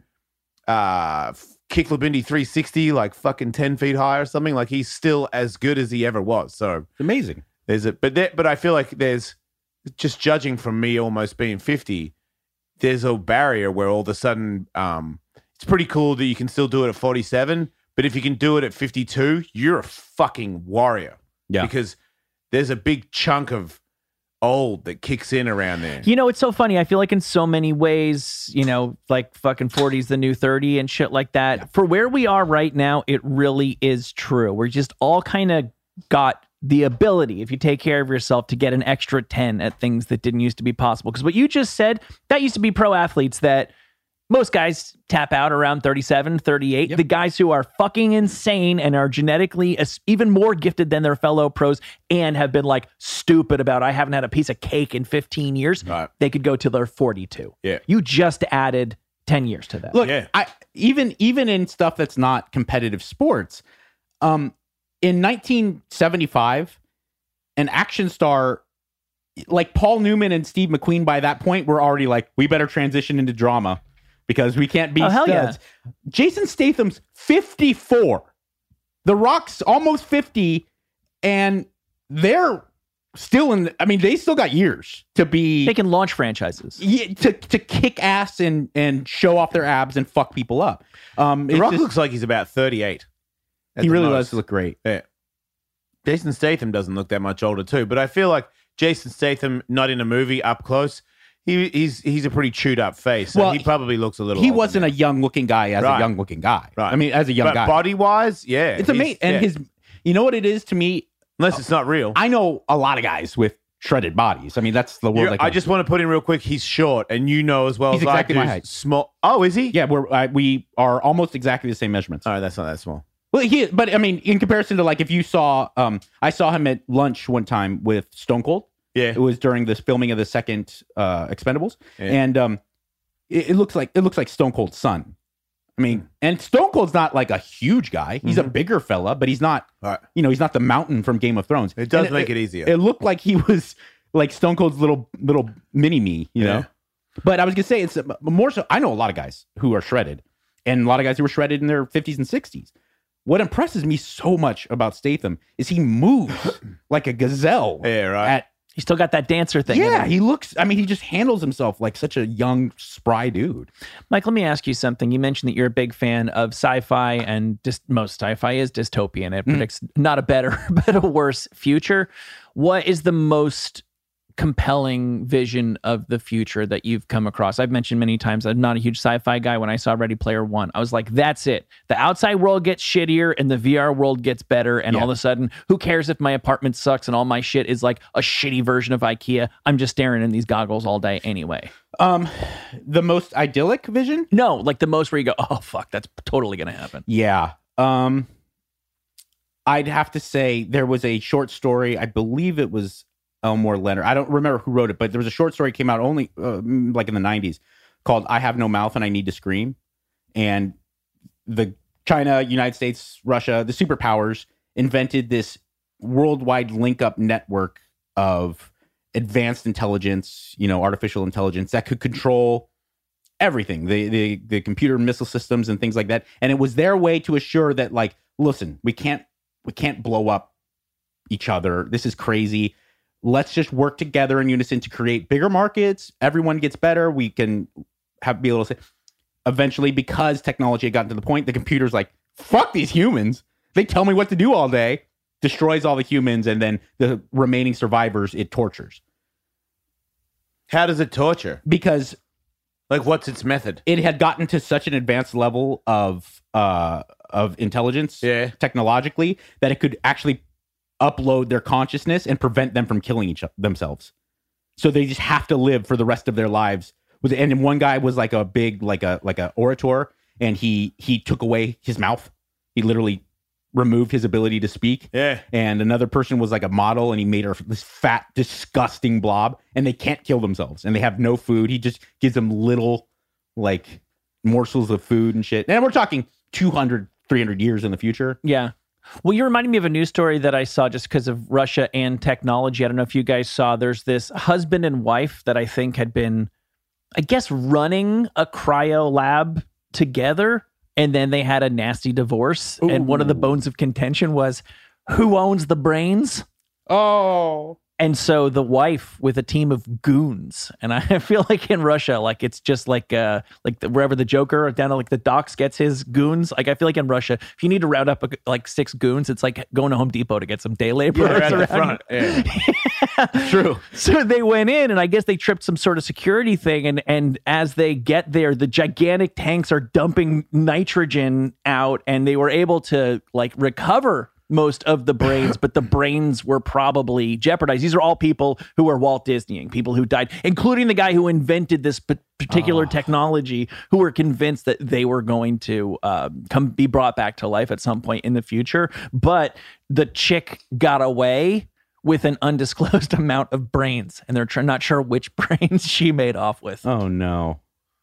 kickflip Indy 360 like fucking 10 feet high or something. Like he's still as good as he ever was. So It's amazing. but I feel like there's, just judging from me almost being 50, there's a barrier where all of a sudden it's pretty cool that you can still do it at 47, but if you can do it at 52, you're a fucking warrior. Yeah. Because there's a big chunk of old that kicks in around there. It's so funny. I feel like in so many ways, like fucking 40's the new 30 and shit like that. Yeah. For where we are right now, it really is true. We're just all kind of got the ability, if you take care of yourself, to get an extra 10 at things that didn't used to be possible. Because what you just said, that used to be pro athletes that most guys tap out around 37, 38. Yep. The guys who are fucking insane and are genetically even more gifted than their fellow pros and have been like stupid about, I haven't had a piece of cake in 15 years. Right. They could go till they're 42. Yeah. You just added 10 years to that. Look, yeah. Even in stuff that's not competitive sports, in 1975, an action star like Paul Newman and Steve McQueen by that point were already like, we better transition into drama. Because we can't be studs. Yeah. Jason Statham's 54. The Rock's almost 50. And they're still they still got years to be... They can launch franchises. Yeah, to kick ass and show off their abs and fuck people up. The Rock looks like he's about 38. He really does look great. Yeah. Jason Statham doesn't look that much older too. But I feel like Jason Statham, not in a movie, up close... He's a pretty chewed up face. So he probably looks a little. He wasn't a young looking guy as a young looking guy. Right. I mean, as a young guy, body wise, yeah, it's amazing. And his, what it is to me, unless it's not real. I know a lot of guys with shredded bodies. I mean, that's the world. I just want to put in real quick. He's short, and as well he's as exactly I do. My height. Small. Oh, is he? Yeah, we are almost exactly the same measurements. All right, that's not that small. Well, but I mean, in comparison to like if you saw, I saw him at lunch one time with Stone Cold. Yeah, it was during this filming of the second Expendables, and it looks like Stone Cold's son. I mean, and Stone Cold's not like a huge guy; he's a bigger fella, but he's not, he's not the Mountain from Game of Thrones. It does make it easier. It looked like he was like Stone Cold's little mini me, you know. But I was gonna say it's more so. I know a lot of guys who are shredded, and a lot of guys who were shredded in their 50s and 60s. What impresses me so much about Statham is he moves like a gazelle. Yeah, right. He's still got that dancer thing. Yeah, he looks, he just handles himself like such a young, spry dude. Mike, let me ask you something. You mentioned that you're a big fan of sci-fi, and most sci-fi is dystopian. It predicts not a better, but a worse future. What is the most compelling vision of the future that you've come across? I've mentioned many times I'm not a huge sci-fi guy. When I saw Ready Player One, I was like, that's it. The outside world gets shittier and the VR world gets better. And all of a sudden, who cares if my apartment sucks and all my shit is like a shitty version of IKEA? I'm just staring in these goggles all day anyway. The most idyllic vision? No, like the most where you go, oh, fuck, that's totally going to happen. Yeah. I'd have to say there was a short story. I believe it was Elmore Leonard. I don't remember who wrote it, but there was a short story came out only like in the 90s called I Have No Mouth and I Need to Scream. And the China, United States, Russia, the superpowers invented this worldwide link-up network of advanced intelligence, artificial intelligence that could control everything, the computer missile systems and things like that. And it was their way to assure that, like, listen, we can't blow up each other. This is crazy. Let's just work together in unison to create bigger markets. Everyone gets better. We can be able to say, eventually, because technology had gotten to the point, the computer's like, fuck these humans. They tell me what to do all day, destroys all the humans, and then the remaining survivors, it tortures. How does it torture? Because like, what's its method? It had gotten to such an advanced level of intelligence technologically that it could actually upload their consciousness and prevent them from killing themselves. So they just have to live for the rest of their lives. And then one guy was like a big, like a orator, and he took away his mouth. He literally removed his ability to speak. Yeah. And another person was like a model, and he made her this fat, disgusting blob, and they can't kill themselves, and they have no food. He just gives them little, like, morsels of food and shit. And we're talking 200, 300 years in the future. Yeah. Well, you're reminding me of a news story that I saw just because of Russia and technology. I don't know if you guys saw, there's this husband and wife that I think had been, I guess, running a cryo lab together. And then they had a nasty divorce. Ooh. And one of the bones of contention was, who owns the brains? Oh. And so the wife with a team of goons, and I feel like in Russia, like it's just like wherever the Joker down at like the docks gets his goons. Like I feel like in Russia, if you need to round up like 6 goons, it's like going to Home Depot to get some day laborers at around. the front. Yeah. True. So they went in, and I guess they tripped some sort of security thing. And as they get there, the gigantic tanks are dumping nitrogen out, and they were able to like recover most of the brains, but the brains were probably jeopardized. These are all people who are Walt Disneying, people who died, including the guy who invented this particular technology, who were convinced that they were going to be brought back to life at some point in the future. But the chick got away with an undisclosed amount of brains, and they're not sure which brains she made off with. Oh, no.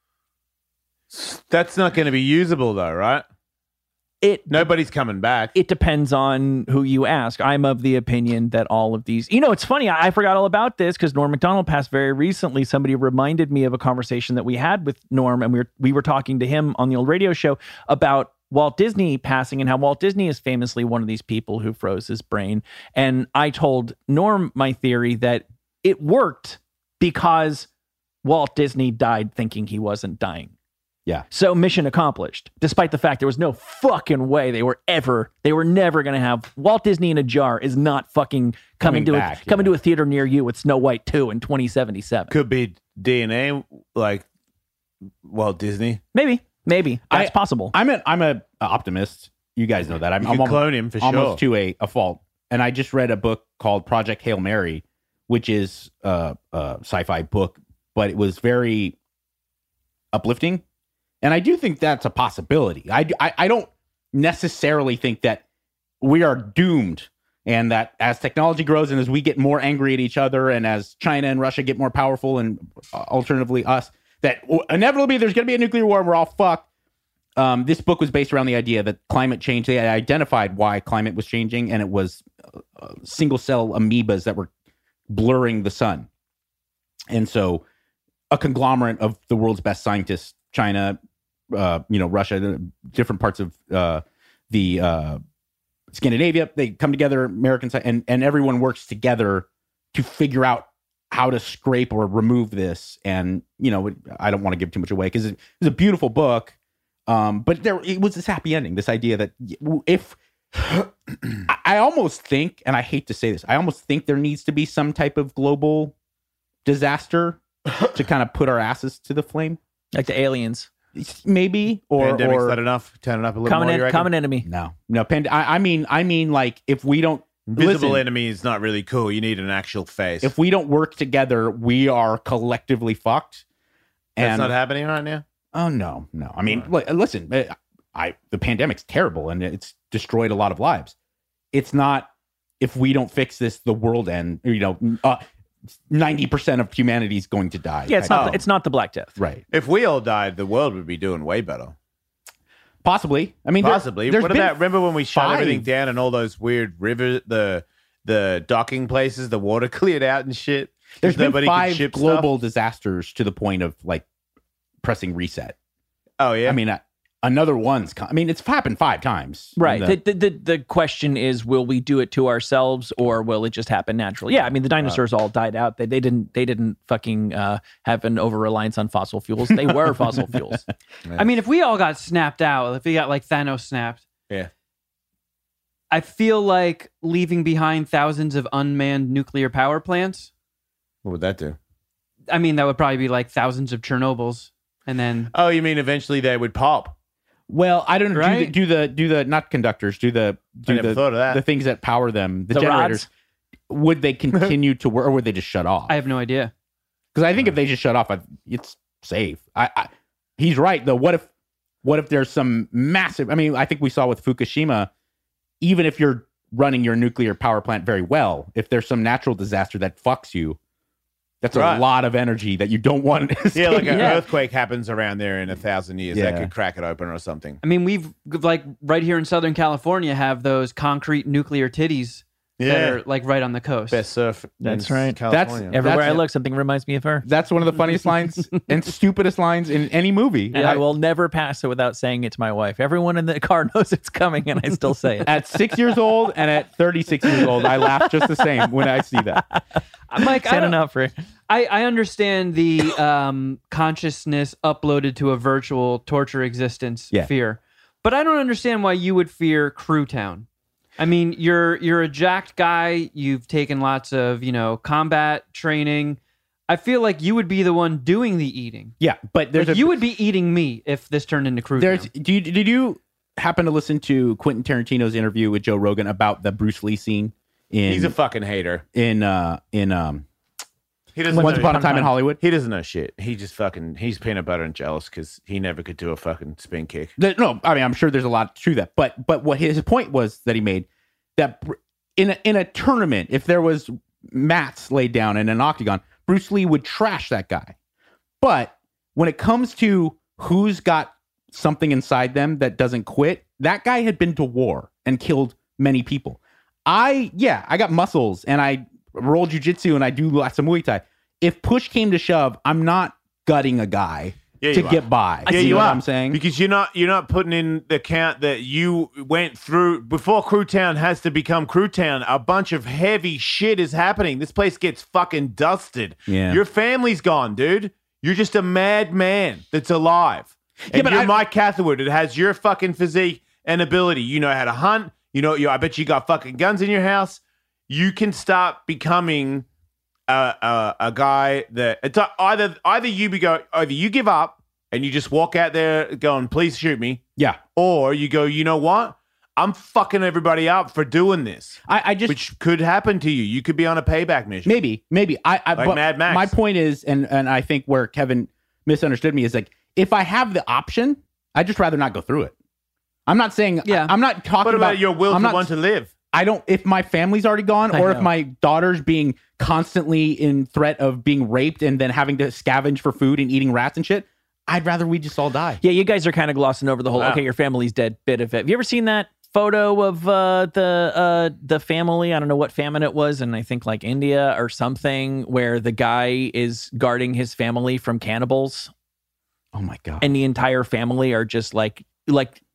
That's not going to be usable, though, right? Nobody's coming back. It depends on who you ask. I'm of the opinion that all of these, it's funny. I forgot all about this because Norm Macdonald passed very recently. Somebody reminded me of a conversation that we had with Norm, and we were talking to him on the old radio show about Walt Disney passing and how Walt Disney is famously one of these people who froze his brain. And I told Norm my theory that it worked because Walt Disney died thinking he wasn't dying. Yeah. So mission accomplished, despite the fact there was no fucking way they were never going to have Walt Disney in a jar is not fucking coming to a theater near you with Snow White 2 in 2077. Could be DNA like Walt Disney. Maybe. That's possible. I'm a optimist. You guys know that. I'm clone him for almost sure. to a fault. And I just read a book called Project Hail Mary, which is a sci-fi book, but it was very uplifting. And I do think that's a possibility. I don't necessarily think that we are doomed, and that as technology grows and as we get more angry at each other and as China and Russia get more powerful and alternatively us, that inevitably there's going to be a nuclear war and we're all fucked. This book was based around the idea that climate change, they identified why climate was changing, and it was single cell amoebas that were blurring the sun. And so a conglomerate of the world's best scientists, China, Russia, different parts of the Scandinavia, they come together, Americans, and everyone works together to figure out how to scrape or remove this. And, I don't want to give too much away because it was a beautiful book. But it was this happy ending, this idea that if I almost think, and I hate to say this, I almost think there needs to be some type of global disaster to kind of put our asses to the flame? Like the aliens. Maybe, Pandemic's or not enough. Turn it up a little more. You reckon? Common enemy. no. I mean, like if we don't Invisible listen, enemy is not really cool. You need an actual face. if we don't work together, we are collectively fucked. That's And not happening right now. oh no. I mean, listen, the pandemic's terrible and it's destroyed a lot of lives. It's not, if we don't fix this, the world end. 90% of humanity is going to die. Yeah, it's not the Black Death. Right. If we all died, the world would be doing way better. Possibly. I mean, Possibly. there's What been about, remember when we shut 5 everything down and all those weird rivers, the docking places, the water cleared out and shit? There's been Nobody could 5 ship global disasters to the point of like pressing reset. Oh, yeah. I mean, another one's. It's happened 5 times. Right. And The question is, will we do it to ourselves or will it just happen naturally? Yeah, I mean, the dinosaurs all died out. They didn't fucking have an over reliance on fossil fuels. They were fossil fuels. I mean, if we all got snapped out, if we got like Thanos snapped, Yeah. I feel like leaving behind thousands of unmanned nuclear power plants. What would that do? I mean, that would probably be like thousands of Chernobyls, and then Oh, you mean eventually they would pop? well, I don't know. Right? Do the not conductors. Do I never the thought of that. the things that power them. The The generators. rods? Would they continue to work, or would they just shut off? I have no idea. Because I think if they just shut off, it's safe. He's right though. What if there's some massive? I mean, I think we saw with Fukushima. Even if you're running your nuclear power plant very well, if there's some natural disaster that fucks you, that's Right. a lot of energy that you don't want. Yeah, like an Yeah. earthquake happens around there in 1,000 years. Yeah. That could crack it open or something. I mean, we've like right here in Southern California have those concrete nuclear titties that are like right on the coast. Best surf. That's in right. California. Everywhere That's I it. look, something reminds me of her. That's one of the funniest lines and stupidest lines in any movie. And I will never pass it without saying it to my wife. Everyone in the car knows it's coming, and I still say it. At 6 years old and at 36 years old, I laugh just the same when I see that. Mike, Said enough for I understand the consciousness uploaded to a virtual torture existence Yeah. fear, but I don't understand why you would fear Crewtown. I mean, you're a jacked guy. You've taken lots of combat training. I feel like you would be the one doing the eating. Yeah, but there's You would be eating me if this turned into Crewtown. Did you happen to listen to Quentin Tarantino's interview with Joe Rogan about the Bruce Lee scene He's a fucking hater. in He doesn't Once know Upon a Time in Hollywood? He doesn't know shit. He just he's peanut butter and jealous because he never could do a fucking spin kick. No, I mean I'm sure there's a lot to that, but what his point was that he made that in a tournament, if there was mats laid down in an octagon, Bruce Lee would trash that guy. But when it comes to who's got something inside them that doesn't quit, that guy had been to war and killed many people. I got muscles and I roll jujitsu and I do lots of Muay Thai. If push came to shove, I'm not gutting a guy to get by. Yeah, you know are. what I'm saying? Because you're not putting in the count that you went through before Crewtown has to become Crewtown. A bunch of heavy shit is happening. This place gets fucking dusted. Yeah. Your family's gone, dude. You're just a madman that's alive. And but you're I- Mike Catherwood. It has your fucking physique and ability. You know how to hunt. I bet you got fucking guns in your house. You can start becoming a guy that it's either you give up and you just walk out there going, please shoot me, Yeah. or you go, you know what? I'm fucking everybody up for doing this, I just which could happen to you. You could be on a payback mission. maybe I Like but Mad Max. My point is, and I think where Kevin misunderstood me is like, if I have the option, I'd just rather not go through it. I'm not saying, Yeah. I'm not talking What about your will I'm to not- want to live? I don't, if my family's already gone, I or if know. my daughter's being constantly in threat of being raped and then having to scavenge for food and eating rats and shit, I'd rather we just all die. Yeah, you guys are kind of glossing over the whole, Wow. okay, your family's dead bit of it. Have you ever seen that photo of the family? I don't know what famine it was, and I think like India or something, where the guy is guarding his family from cannibals, Oh my God. and the entire family are just like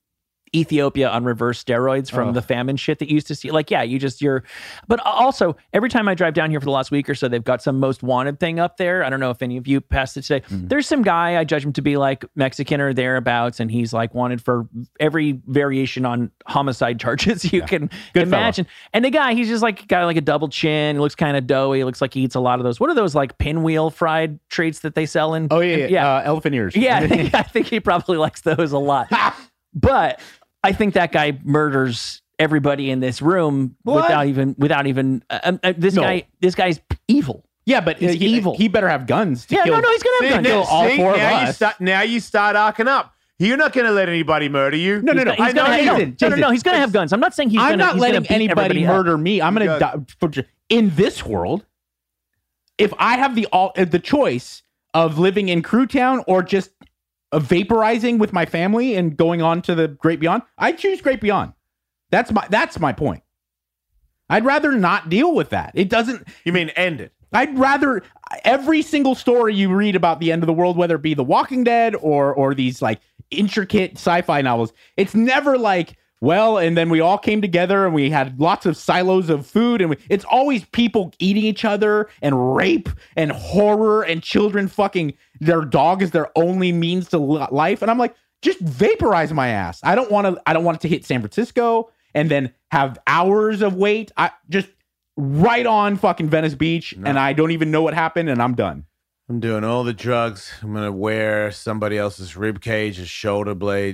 Ethiopia on reverse steroids from the famine shit that you used to see. Like, yeah, but also every time I drive down here for the last week or so, they've got some most wanted thing up there. I don't know if any of you passed it today. There's some guy, I judge him to be like Mexican or thereabouts, and he's like wanted for every variation on homicide charges you can imagine. And the guy, he's just like got like a double chin. He looks kind of doughy. Looks like he eats a lot of those. What are those like pinwheel fried treats that they sell in? Oh, yeah. Elephant ears. Yeah, I think he probably likes those a lot. But I think that guy murders everybody in this room without even. This guy's evil. Yeah, but he's evil. He better have guns to kill. He's gonna have guns. Kill all four of us. Now you start arcing up. You're not going to let anybody murder you. No. He's gonna have guns. I'm not saying he's. I'm not letting anybody murder me. I'm gonna die in this world. If I have the choice of living in Crewtown or just vaporizing with my family and going on to the Great Beyond, I choose Great Beyond. That's my point. I'd rather not deal with that. It doesn't. You mean end it? I'd rather every single story you read about the end of the world, whether it be The Walking Dead or these like intricate sci-fi novels, it's never like, well, and then we all came together and we had lots of silos of food, and it's always people eating each other and rape and horror and children fucking their dog is their only means to life. And I'm like, just vaporize my ass. I don't want it to hit San Francisco and then have hours of wait. I just right on fucking Venice Beach, and I don't even know what happened, and I'm done. I'm doing all the drugs. I'm gonna wear somebody else's rib cage as shoulder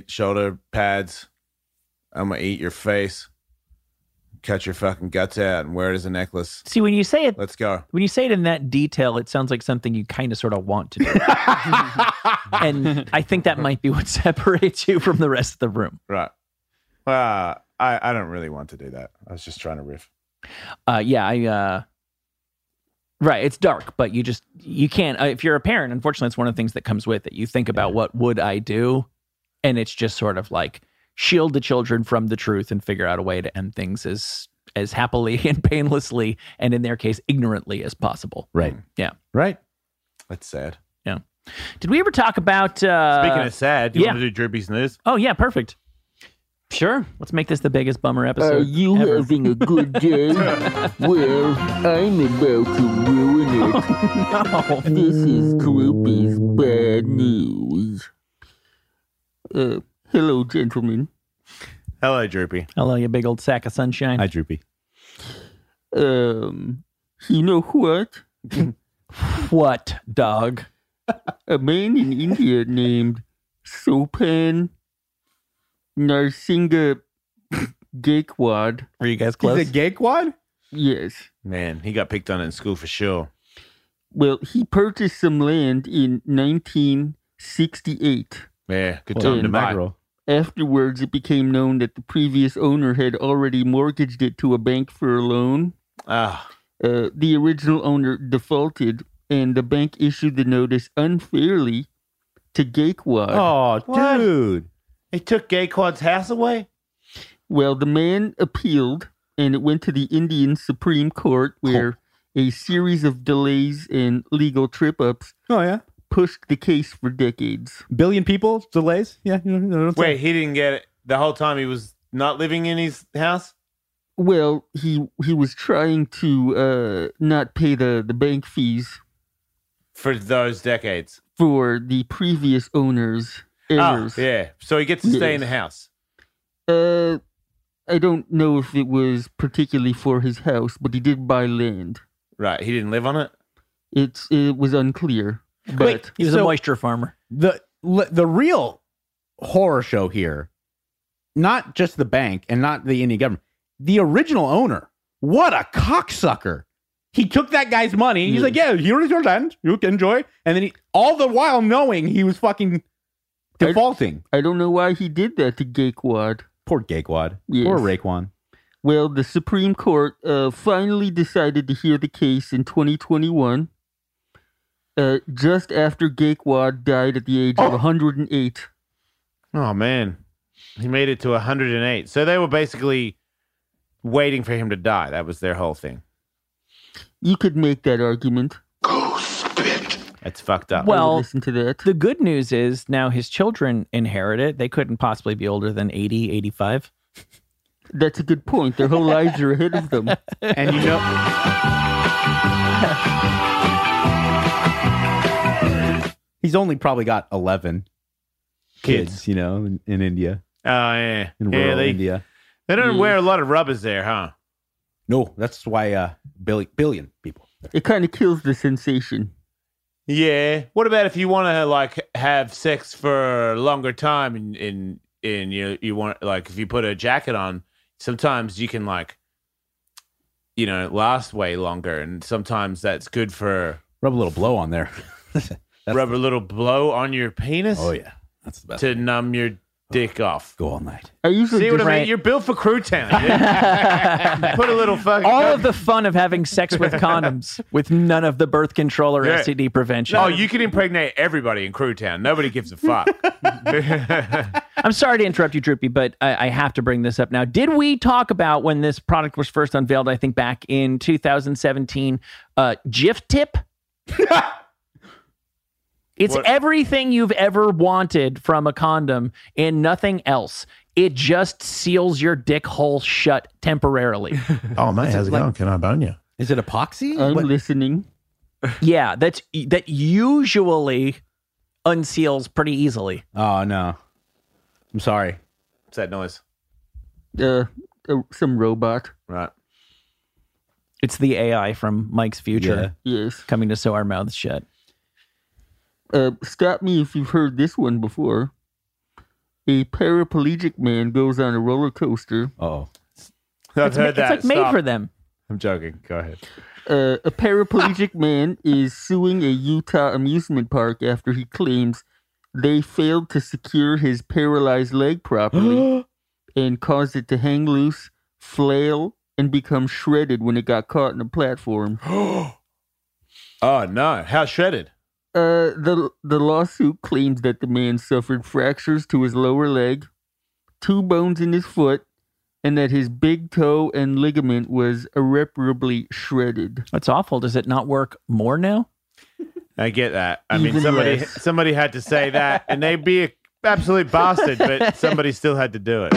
pads. I'm gonna eat your face, cut your fucking guts out, and wear it as a necklace. See, when you say it, let's go. When you say it in that detail, it sounds like something you kind of sort of want to do. And I think that might be what separates you from the rest of the room. Right. I don't really want to do that. I was just trying to riff. Right, it's dark, but you can't. If you're a parent, unfortunately, it's one of the things that comes with it. You think about what would I do, and it's just sort of like shield the children from the truth and figure out a way to end things as happily and painlessly, and in their case, ignorantly as possible. Right. Yeah. Right. That's sad. Yeah. Did we ever talk about? Speaking of sad, do you want to do Droopy's news? Oh yeah, perfect. Sure. Let's make this the biggest bummer episode. Are you ever. having a good day? Well, I'm about to ruin it. Oh, no. This is Droopy's bad news. Hello, gentlemen. Hello, Droopy. Hello, you big old sack of sunshine. Hi, Droopy. You know what? What, dog? A man in India named Sopan Narsingha Gaikwad. Were you guys close? Is it Gaikwad? Yes. Man, he got picked on in school for sure. Well, he purchased some land in 1968. Yeah, good time to buy. Afterwards, it became known that the previous owner had already mortgaged it to a bank for a loan. The original owner defaulted, and the bank issued the notice unfairly to Gaikwad. Oh, dude. He took Gaikwad's house away? Well, the man appealed, and it went to the Indian Supreme Court, where a series of delays and legal trip-ups pushed the case for decades. Billion people delays? Yeah. Wait, he didn't get it the whole time he was not living in his house? Well, he was trying to not pay the bank fees for those decades. For the previous owners' errors. Oh, yeah. So he gets to stay in the house. I don't know if it was particularly for his house, but he did buy land. Right. He didn't live on it? It was unclear. But Wait, he was a moisture farmer. The real horror show here, not just the bank and not the Indian government, the original owner. What a cocksucker. He took that guy's money. He's like, yeah, here is your land. You can enjoy. And then all the while knowing he was fucking defaulting. I don't know why he did that to Gaikwad. Poor Gaikwad. Yes. Poor Raekwon. Well, the Supreme Court finally decided to hear the case in 2021, just after Gaikwad died at the age of 108. Oh, man. He made it to 108. So they were basically waiting for him to die. That was their whole thing. You could make that argument. Go spit. That's fucked up. I would Well, listen to that. the good news is now his children inherit it. They couldn't possibly be older than 80, 85. That's a good point. Their whole lives are ahead of them. And you know, he's only probably got 11 kids, you know, in India, Oh, yeah. in Yeah, rural they India. don't wear a lot of rubbers there, huh? No, that's why billion people. It kind of kills the sensation. Yeah. What about if you want to like have sex for a longer time and you want like if you put a jacket on, sometimes you can like last way longer, and sometimes that's good for Rub a little blow on there. rub a little blow on your penis Oh yeah, that's the best. to numb your dick off. Go all night. I usually See what just, I mean? You're built for Crewtown. dude. Put a little fucking All of the fun of having sex with condoms with none of the birth control or Yeah. STD prevention. Oh, you can impregnate everybody in Crewtown. Nobody gives a fuck. I'm sorry to interrupt you, Droopy, but I have to bring this up now. Did we talk about when this product was first unveiled, I think back in 2017, Jif Tip? It's What? everything you've ever wanted from a condom and nothing else. It just seals your dick hole shut temporarily. Oh, mate, how's it going? Can I bone you? Is it epoxy? I'm What- listening. Yeah, that usually unseals pretty easily. Oh no, I'm sorry. What's that noise? Some robot. Right. It's the AI from Mike's future Yes. coming to sew our mouths shut. Stop me if you've heard this one before. A paraplegic man goes on a roller coaster. Oh, I've It's, heard it's that. like made Stop. for them. I'm joking. Go ahead. A paraplegic man is suing a Utah amusement park after he claims they failed to secure his paralyzed leg properly and caused it to hang loose, flail, and become shredded when it got caught in a platform. Oh no! How shredded? The lawsuit claims that the man suffered fractures to his lower leg, 2 bones in his foot, and that his big toe and ligament was irreparably shredded. That's awful. Does it not work more now? I get that. I mean, Even less. somebody had to say that, and they'd be an absolute bastard, but somebody still had to do it.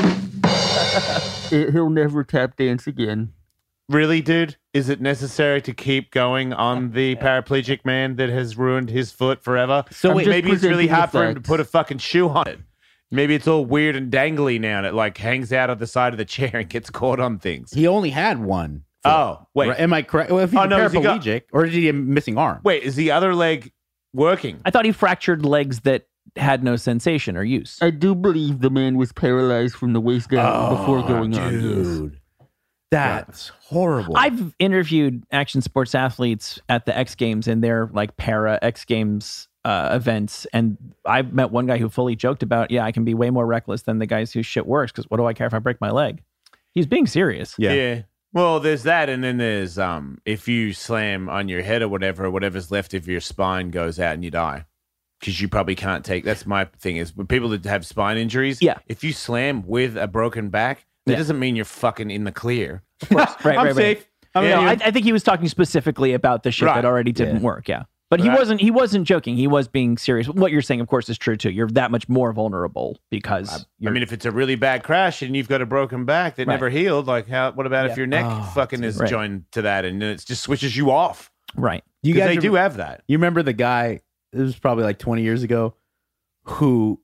He'll never tap dance again. Really, dude? Is it necessary to keep going on the paraplegic man that has ruined his foot forever? So I'm wait, just maybe it's really presenting the hard for him to facts. put a fucking shoe on it. Maybe it's all weird and dangly now, and it like hangs out of the side of the chair and gets caught on things. he only had one. Oh, wait. Right, am I correct? Well, if he's Oh, no, has he got- paraplegic, or did he have a missing arm? Wait, is the other leg working? I thought he fractured legs that had no sensation or use. I do believe the man was paralyzed from the waist down before going on. Yes. Dude, that's horrible. I've interviewed action sports athletes at the X Games and their like para X Games events, and I met one guy who fully joked about, I can be way more reckless than the guys whose shit works because what do I care if I break my leg? He's being serious. Yeah. Well, there's that, and then there's if you slam on your head or whatever's left of your spine goes out and you die. Because you probably can't take. That's my thing is when people that have spine injuries. Yeah. If you slam with a broken back, that doesn't mean you're fucking in the clear. Right. safe. I, mean, Yeah. no, I think he was talking specifically about the shit Right. that already didn't work. Yeah. But he Right. wasn't joking. He was being serious. What you're saying, of course, is true too. You're that much more vulnerable because I you're, mean, if it's a really bad crash and you've got a broken back that Right. never healed, like what about if your neck fucking is right. joined to that and then it just switches you off? right. You Because guys they do have that. You remember the guy? This was probably like 20 years ago. Who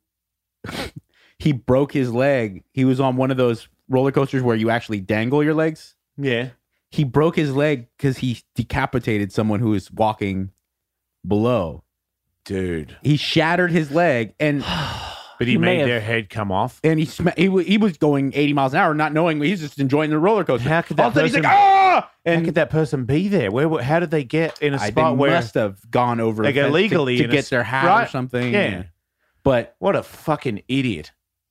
he broke his leg. He was on one of those roller coasters where you actually dangle your legs. Yeah. He broke his leg because he decapitated someone who was walking below. Dude. He shattered his leg and But he He may made have- their head come off. he was going 80 miles an hour, not knowing he's just enjoying the roller coaster. How could All that of a sudden person? he's like, ah! How And could that person be there? How did they get in a they spot where? must have gone over Like a fence illegally to in a get their hat or right? something. Yeah. But What a fucking idiot!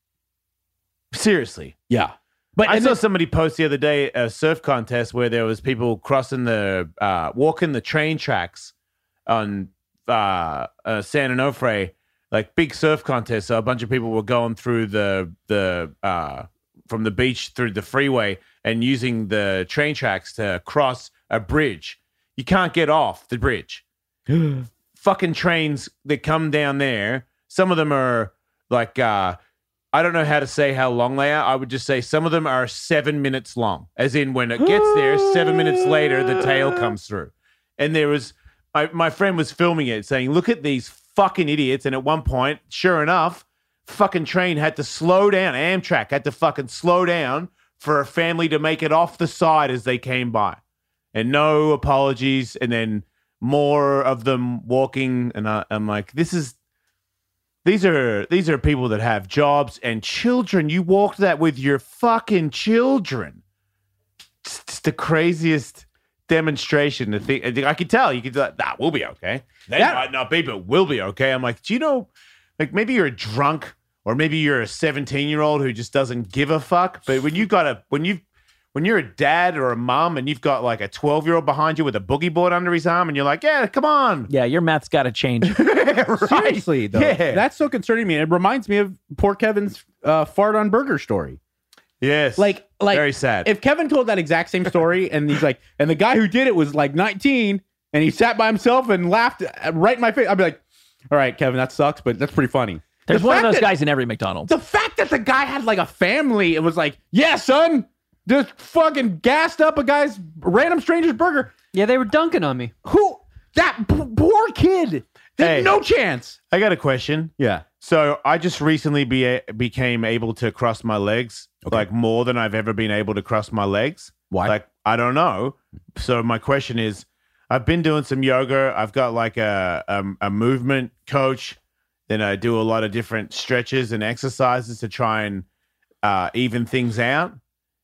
Seriously. yeah. But I and saw then- somebody post the other day a surf contest where there was people crossing walking the train tracks on San Onofre, like big surf contest. So a bunch of people were going through the from the beach through the freeway and using the train tracks to cross a bridge. You can't get off the bridge. fucking trains that come down there. Some of them are like, I don't know how to say how long they are. I would just say some of them are 7 minutes long, as in when it gets there, 7 minutes later, the tail comes through. And there was, my friend was filming it saying, look at these fucking idiots. And at one point, sure enough, fucking train had to slow down. Amtrak had to fucking slow down for a family to make it off the side as they came by. And no apologies. And then more of them walking. And I'm like, these are people that have jobs and children. You walked that with your fucking children. It's the craziest demonstration. I could tell. You could be like, nah, we'll be okay. They might not be, but we'll be okay. I'm like, do you know, like maybe you're a drunk or maybe you're a 17-year-old who just doesn't give a fuck. But when you're a dad or a mom and you've got like a 12-year-old behind you with a boogie board under his arm and you're like, yeah, come on. Yeah, your math's got to change. Right. Seriously, though. Yeah. That's so concerning me. It reminds me of poor Kevin's fart on burger story. Yes. Like very sad. If Kevin told that exact same story and he's like, and the guy who did it was like 19 and he sat by himself and laughed right in my face, I'd be like, all right, Kevin, that sucks, but that's pretty funny. There's one of those guys in every McDonald's. The fact that the guy had like a family, it was like, yeah, son, just fucking gassed up a guy's random stranger's burger. Yeah, they were dunking on me. Who? That poor kid. There's no chance. I got a question. Yeah. So I just recently became able to cross my legs, like more than I've ever been able to cross my legs. Why? Like, I don't know. So my question is, I've been doing some yoga. I've got like a movement coach. Then I do a lot of different stretches and exercises to try and even things out.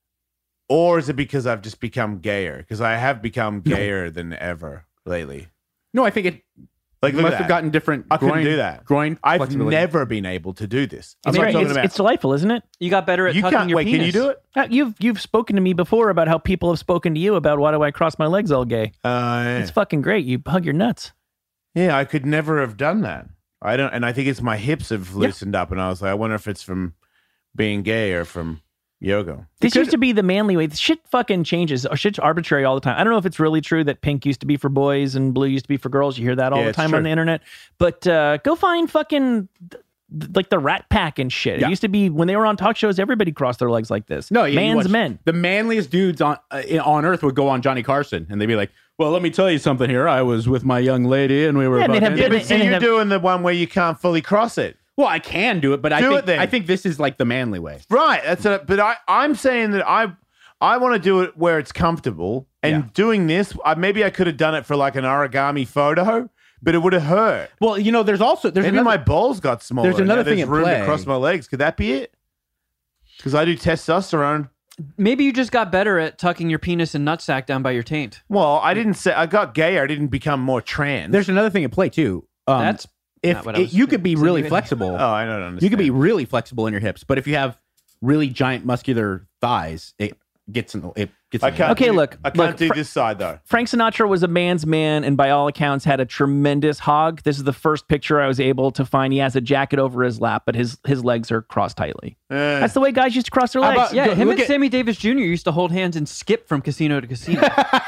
Or is it because I've just become gayer? Because I have become gayer than ever lately. No, I think it Like, look must at have that. gotten different. I couldn't do that. Groin. I've flexibility. never been able to do this. I'm It's not great. talking about. It's delightful, isn't it? You got better at You tucking can't your wait. penis. Can you do it? You've spoken to me before about how people have spoken to you about why do I cross my legs all gay. Yeah. It's fucking great. You hug your nuts. Yeah, I could never have done that. I don't, and I think it's my hips have loosened up, and I was like, I wonder if it's from being gay or from yoga. This used to be the manly way. Shit fucking changes. Shit's arbitrary all the time. I don't know if it's really true that pink used to be for boys and blue used to be for girls. You hear that all the it's time true. on the internet. But go find fucking like the Rat Pack and shit. Yeah. It used to be when they were on talk shows, everybody crossed their legs like this. No, you man's watch- men. The manliest dudes on earth would go on Johnny Carson, and they'd be like, "Well, let me tell you something here. I was with my young lady, and we were." Yeah, and they'd have fucking-" Yeah, And but see, they you're have- doing the one where you can't fully cross it. Well, I can do it, but Do it then. I think this is like the manly way. Right. But I'm saying that I want to do it where it's comfortable. And Yeah. doing this, maybe I could have done it for like an origami photo, but it would have hurt. Well, you know, there's Maybe another, my balls got smaller. there's another Now thing there's at room play. to cross my legs. Could that be it? Because I do testosterone. Maybe you just got better at tucking your penis and nutsack down by your taint. Well, I didn't say I got gayer. I didn't become more trans. There's another thing at play too. That's if not what I was you could be really insinuating. flexible. Oh, I don't understand. You could be really flexible in your hips, but if you have really giant muscular thighs, it gets in the. I can't. Okay, do, look, I can't do Fra- this side though. Frank Sinatra was a man's man and by all accounts had a tremendous hog. This is the first picture I was able to find. He has a jacket over his lap, but his legs are crossed tightly. That's the way guys used to cross their How legs. about- Yeah, him Look and at- Sammy Davis Jr. used to hold hands and skip from casino to casino.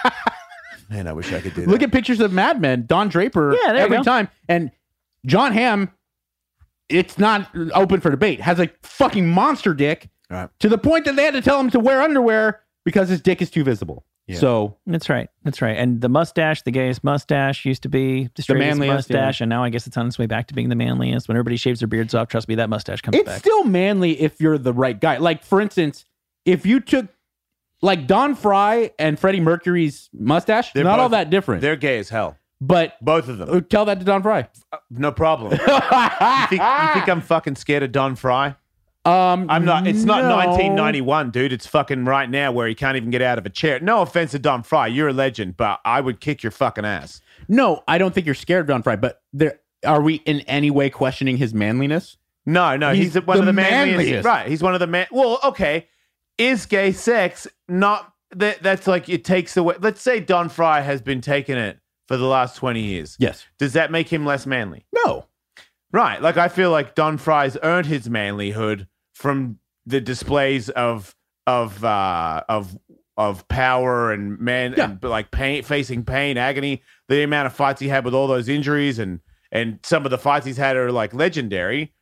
Man, I wish I could do that. Look at pictures of Mad Men, Don Draper, Yeah, there you every go. time, and John Hamm. It's not open for debate. Has a fucking monster dick Right. to the point that they had to tell him to wear underwear because his dick is too visible. Yeah. So That's right. That's right. And the mustache, the gayest mustache, used to be the straightest manliest, mustache, and now I guess it's on its way back to being the manliest. When everybody shaves their beards off, trust me, that mustache comes it's back. still manly if you're the right guy. Like, for instance, if you took like Don Fry and Freddie Mercury's mustache, They're not all both- that different. They're gay as hell. But Both of them. tell that to Don Fry. No problem. you think I'm fucking scared of Don Fry? I'm not. It's not no. 1991, dude. It's fucking right now where he can't even get out of a chair. No offense to Don Fry. You're a legend, but I would kick your fucking ass. No, I don't think you're scared of Don Fry. But are we in any way questioning his manliness? No, he's He's one of the the manliest. manliest. Right. He's one of the man. Well, okay. Is gay sex not that's like it takes away? Let's say Don Fry has been taking it for the last 20 years. Yes. Does that make him less manly? No. Right. Like I feel like Don Fry's earned his manlyhood from the displays of of power and and like pain, facing pain, agony. The amount of fights he had with all those injuries and some of the fights he's had are like legendary.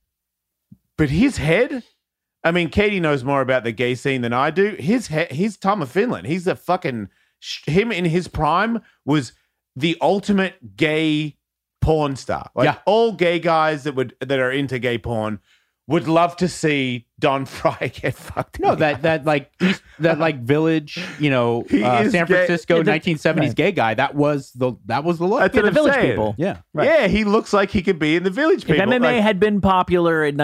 But his head, I mean, Katie knows more about the gay scene than I do. He's Tom of Finland. He's a fucking him in his prime was the ultimate gay porn star. Like all gay guys that are into gay porn would love to see Don Fry get fucked. No, that Village, San Francisco 1970s gay guy. That was the look. That's the Village People. Yeah, right. Yeah, he looks like he could be in the Village People. If MMA had been popular in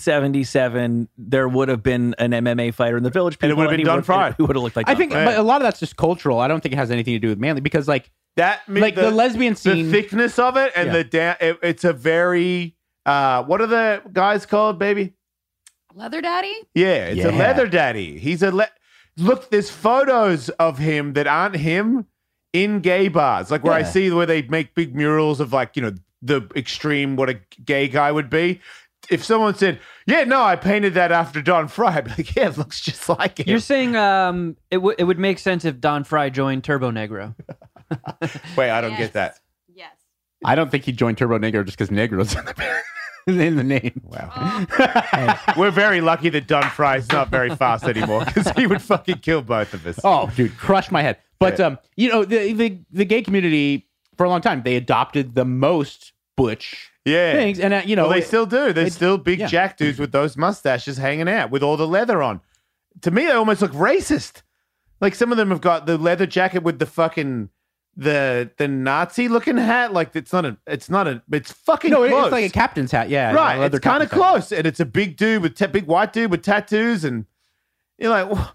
1977, there would have been an MMA fighter in the Village People, and it would have been Don Fry. Who would have looked like? I think, but a lot of that's just cultural. I don't think it has anything to do with manly because the lesbian scene, the thickness of it, and it's a very. What are the guys called, baby? Leather Daddy? Yeah, it's a leather daddy. He's look, there's photos of him that aren't him in gay bars. Like where I see where they make big murals of the extreme what a gay guy would be. If someone said, "Yeah, no, I painted that after Don Fry," I'd be like, "Yeah, it looks just like him." You're saying it would make sense if Don Fry joined Turbo Negro. Wait, I don't get that. Yes. I don't think he joined Turbo Negro just because Negro's in the name. Wow. We're very lucky that Don Fry's not very fast anymore because he would fucking kill both of us. Oh, dude, crush my head. But the gay community for a long time they adopted the most butch things, and they still do. There's still big jack dudes with those mustaches hanging out with all the leather on. To me, they almost look racist. Like some of them have got the leather jacket with the fucking. The Nazi looking hat, like it's fucking close. It's like a captain's hat, right. It's kind of close, and it's a big dude with big white dude with tattoos, and you're like,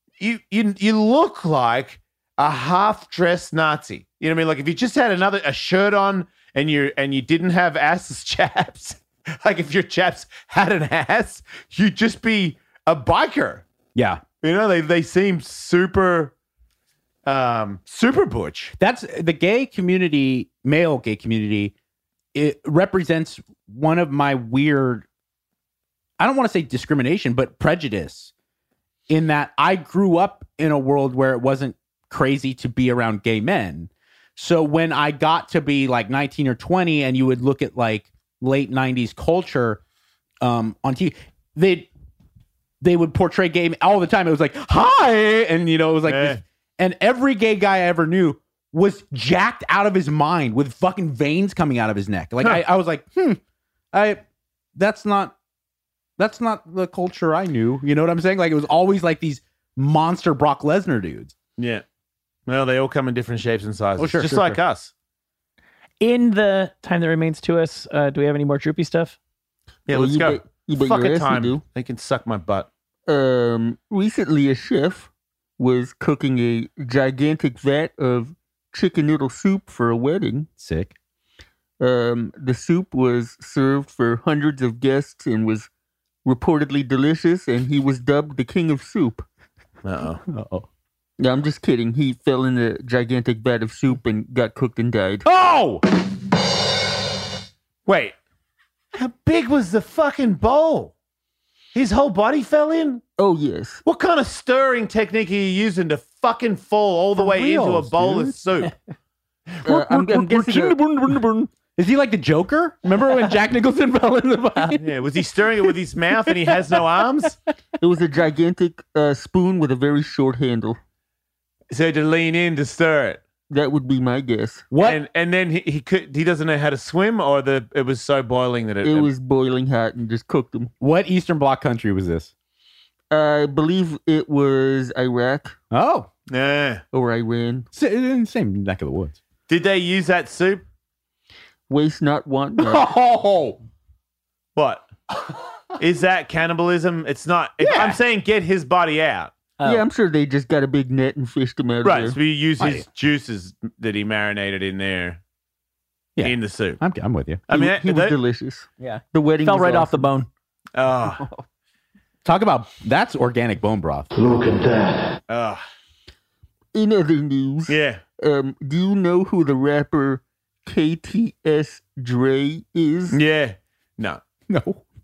you look like a half dressed Nazi. You know what I mean? Like if you just had a shirt on and you didn't have ass chaps, like if your chaps had an ass, you'd just be a biker. Yeah, they seem super. Super butch. That's the gay community, male gay community. It represents one of my weird, I don't want to say discrimination, but prejudice in that I grew up in a world where it wasn't crazy to be around gay men. So when I got to be like 19 or 20 and you would look at like late 90s culture on TV, they would portray gay all the time. It was like, hi. And, it was like this. And every gay guy I ever knew was jacked out of his mind with fucking veins coming out of his neck. Like I was like, that's not the culture I knew. You know what I'm saying? Like it was always like these monster Brock Lesnar dudes. Yeah. Well, they all come in different shapes and sizes. Oh, sure, just sure, like us. In the time that remains to us, do we have any more droopy stuff? Yeah, well, let's go. Fucking time. Do. They can suck my butt. Recently, a chef was cooking a gigantic vat of chicken noodle soup for a wedding. Sick. The soup was served for hundreds of guests and was reportedly delicious, and he was dubbed the king of soup. Uh-oh. No, I'm just kidding. He fell in a gigantic vat of soup and got cooked and died. Oh! Wait. How big was the fucking bowl? His whole body fell in? Oh, yes. What kind of stirring technique are you using to fucking fall all the way into a bowl of soup? I'm guessing Is he like the Joker? Remember when Jack Nicholson fell in the bucket? Yeah, was he stirring it with his mouth and he has no arms? it was a gigantic spoon with a very short handle. So to lean in to stir it. That would be my guess. What? And then he doesn't know how to swim, or it was so boiling that it was boiling hot and just cooked him. What Eastern Bloc country was this? I believe it was Iraq. Oh, yeah, or Iran. Same neck of the woods. Did they use that soup? Waste not, want not. Oh, what is that cannibalism? It's not. I'm saying get his body out. Oh. Yeah, I'm sure they just got a big net and fished him out of there. Right, so we use his juices that he marinated in there in the soup. I'm with you. I mean, he was delicious. Yeah. The wedding fell was right awesome. off the bone. Oh. Talk about, that's organic bone broth. Look at that. Oh. In other news, do you know who the rapper KTS Dre is? Yeah. No.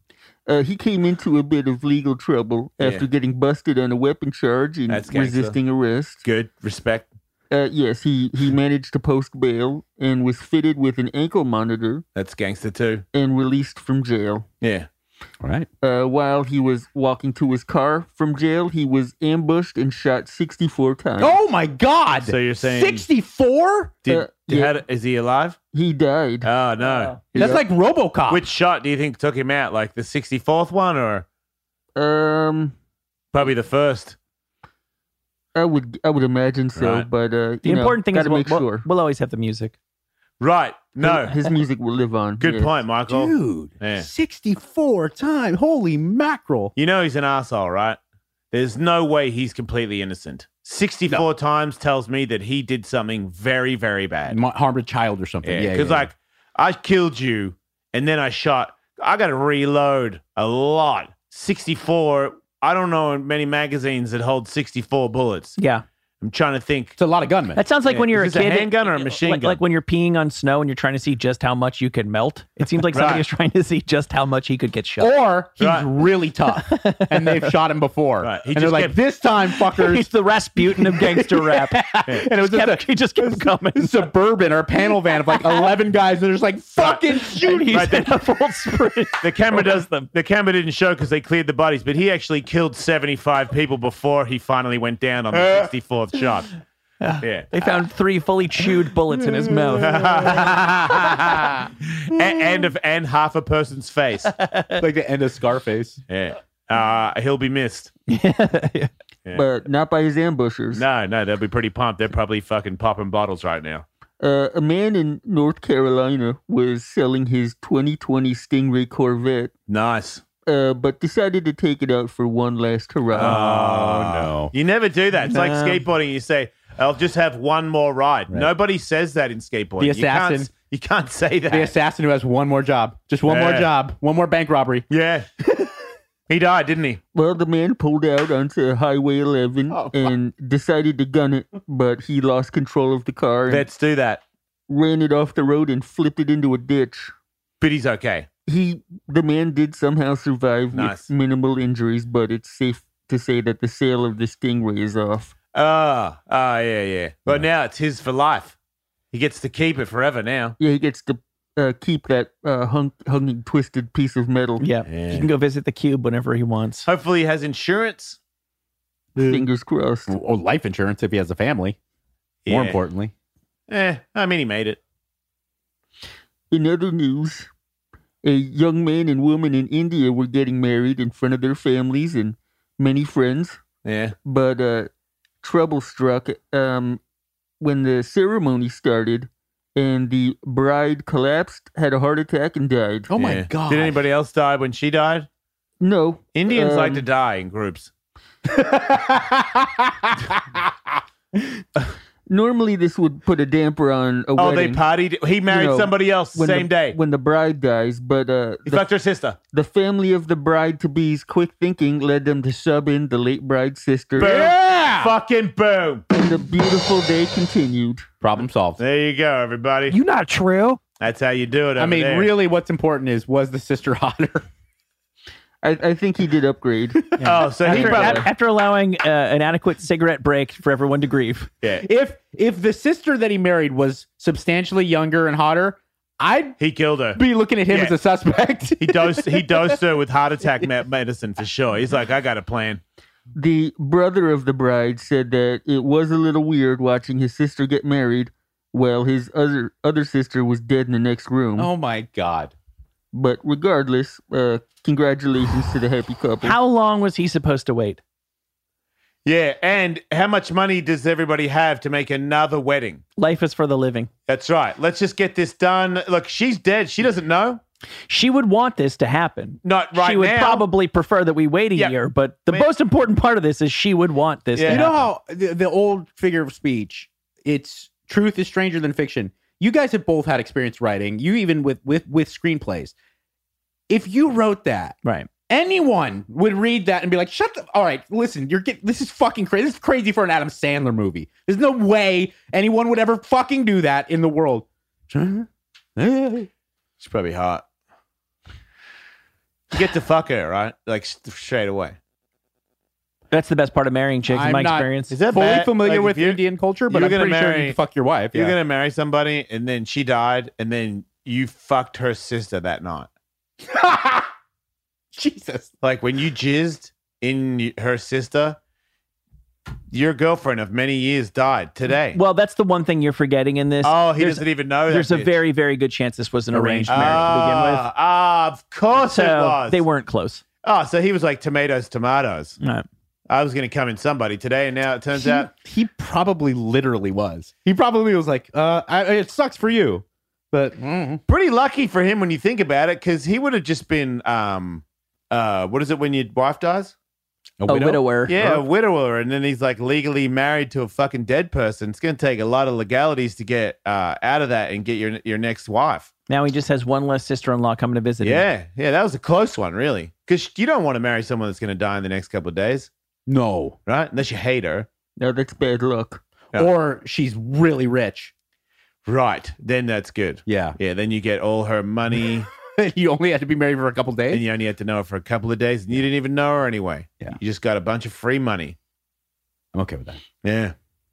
He came into a bit of legal trouble after getting busted on a weapon charge and That's gangster. resisting arrest. Good. Respect. Yes, he managed to post bail and was fitted with an ankle monitor That's gangster too. and released from jail. Yeah. All right. While he was walking to his car from jail, he was ambushed and shot 64 times. Oh my God! So you're saying 64? Is he alive? He died. Oh no. That's like RoboCop. Which shot do you think took him out? Like the 64th one or probably the first? I would imagine so, Right. but The important thing is gotta make sure we'll always have the music. Right. No. his music will live on. Good yes. point, Michael. Dude, Yeah. 64 times. Holy mackerel. You know he's an asshole, right? There's no way he's completely innocent. 64 times tells me that he did something very, very bad. Harmed a child or something. Yeah. Because, like, I killed you and then I shot. I got to reload a lot. 64. I don't know many magazines that hold 64 bullets. Yeah. I'm trying to think. It's a lot of gunmen. That sounds like when you're Is a this kid. a handgun or a machine gun? Like when you're peeing on snow and you're trying to see just how much you could melt. It seems like somebody Right. was trying to see just how much he could get shot. Or he's Right. really tough and they've shot him before. Right. He And they're just like, kept- this time, fuckers. He's the Rasputin of gangster rap. And it was He just kept coming. Suburban or a panel van of like 11 guys. And they're just like, fucking shoot. He's Right, in a full sprint. The camera does them. The camera didn't show because they cleared the bodies, but he actually killed 75 people before he finally went down on the 64th shot. Yeah. They found 3 fully chewed bullets in his mouth. and half a person's face. Like the end of Scarface. Yeah. He'll be missed. But not by his ambushers. No, they'll be pretty pumped. They're probably fucking popping bottles right now. A man in North Carolina was selling his 2020 Stingray Corvette, Nice. but decided to take it out for one last hurrah. Oh, no. You never do that. It's like No. skateboarding. You say, I'll just have one more ride. Nobody says that in skateboarding. The assassin. You can't say that. The assassin who has one more job. Just one more Yeah. job. One more bank robbery. Yeah. He died, didn't he? Well, the man pulled out onto Highway 11 and decided to gun it, but he lost control of the car and Let's do that. ran it off the road and flipped it into a ditch. But he's okay. The man did somehow survive Nice. with minimal injuries, but it's safe to say that the sale of the Stingray is off. Yeah. But now it's his for life. He gets to keep it forever now. Yeah, he gets to keep that hung and twisted piece of metal. Yeah. Yeah. He can go visit the cube whenever he wants. Hopefully he has insurance. Fingers crossed. Or life insurance if he has a family. More Yeah. importantly. I mean, he made it. In other news, a young man and woman in India were getting married in front of their families and many friends, Yeah. but trouble struck when the ceremony started and the bride collapsed, had a heart attack, and died. Oh my Yeah. God. Did anybody else die when she died? No. Indians like to die in groups. Normally, this would put a damper on a Oh, they wedding. partied. He married know, somebody else when same the, day. when the bride dies, but He fucked her sister. the family of the bride-to-be's quick thinking led them to sub in the late bride's sister. Boom. Yeah. Fucking boom. And the beautiful day continued. Problem solved. There you go, everybody. You not true. That's how you do it. I over mean, there. really, what's important is, was the sister hotter? I think he did upgrade. Oh, so he After, probably. after allowing an adequate cigarette break for everyone to grieve. Yeah. If the sister that he married was substantially younger and hotter, I'd He killed her. be looking at him Yeah. as a suspect. He dosed her with heart attack medicine for sure. He's like, I got a plan. The brother of the bride said that it was a little weird watching his sister get married while his other sister was dead in the next room. Oh my God. But regardless, congratulations to the happy couple. How long was he supposed to wait? Yeah, and how much money does everybody have to make another wedding? Life is for the living. That's right. Let's just get this done. Look, she's dead. She doesn't know. She would want this to happen. Not right She would now. probably prefer that we wait a Yeah. year, but the Man. most important part of this is she would want this Yeah. to You know happen. how the old figure of speech, it's truth is stranger than fiction. You guys have both had experience writing, you even with screenplays. If you wrote that, Right. anyone would read that and be like, shut the, all right, listen, this is fucking crazy. This is crazy for an Adam Sandler movie. There's no way anyone would ever fucking do that in the world. She's probably hot. You get to fuck her, right? Like straight away. That's the best part of marrying chicks, in I'm my not- experience. Is that Fully bad? familiar Like, with if you're- Indian culture, but you're I'm gonna pretty sure marry- you can fuck your wife. You're Yeah. gonna marry somebody, and then she died, and then you fucked her sister that night. Jesus. Like when you jizzed in her sister, your girlfriend of many years died today. Well, that's the one thing you're forgetting in this. Oh, he There's- doesn't even know that. There's a bitch. very, very good chance this was an arranged marriage to begin with. Of course it So was. they weren't close. Oh, so he was like tomatoes. No. I was going to come in somebody today, and now it turns out. He probably literally was. He probably was like, it sucks for you. But Pretty lucky for him when you think about it, because he would have just been, what is it when your wife dies? a A widow? widower. Yeah, a widower, and then he's like legally married to a fucking dead person. It's going to take a lot of legalities to get out of that and get your next wife. Now he just has one less sister-in-law coming to visit him. Yeah, that was a close one, really, because you don't want to marry someone that's going to die in the next couple of days, No. right? Unless you hate her, No, that's bad luck. Yeah. Or she's really rich. right? Then that's good. Yeah. Yeah, then you get all her money, You only had to be married for a couple days. and you only had to know her for a couple of days, and you didn't even know her anyway. Yeah. You just got a bunch of free money. I'm okay with that. Yeah,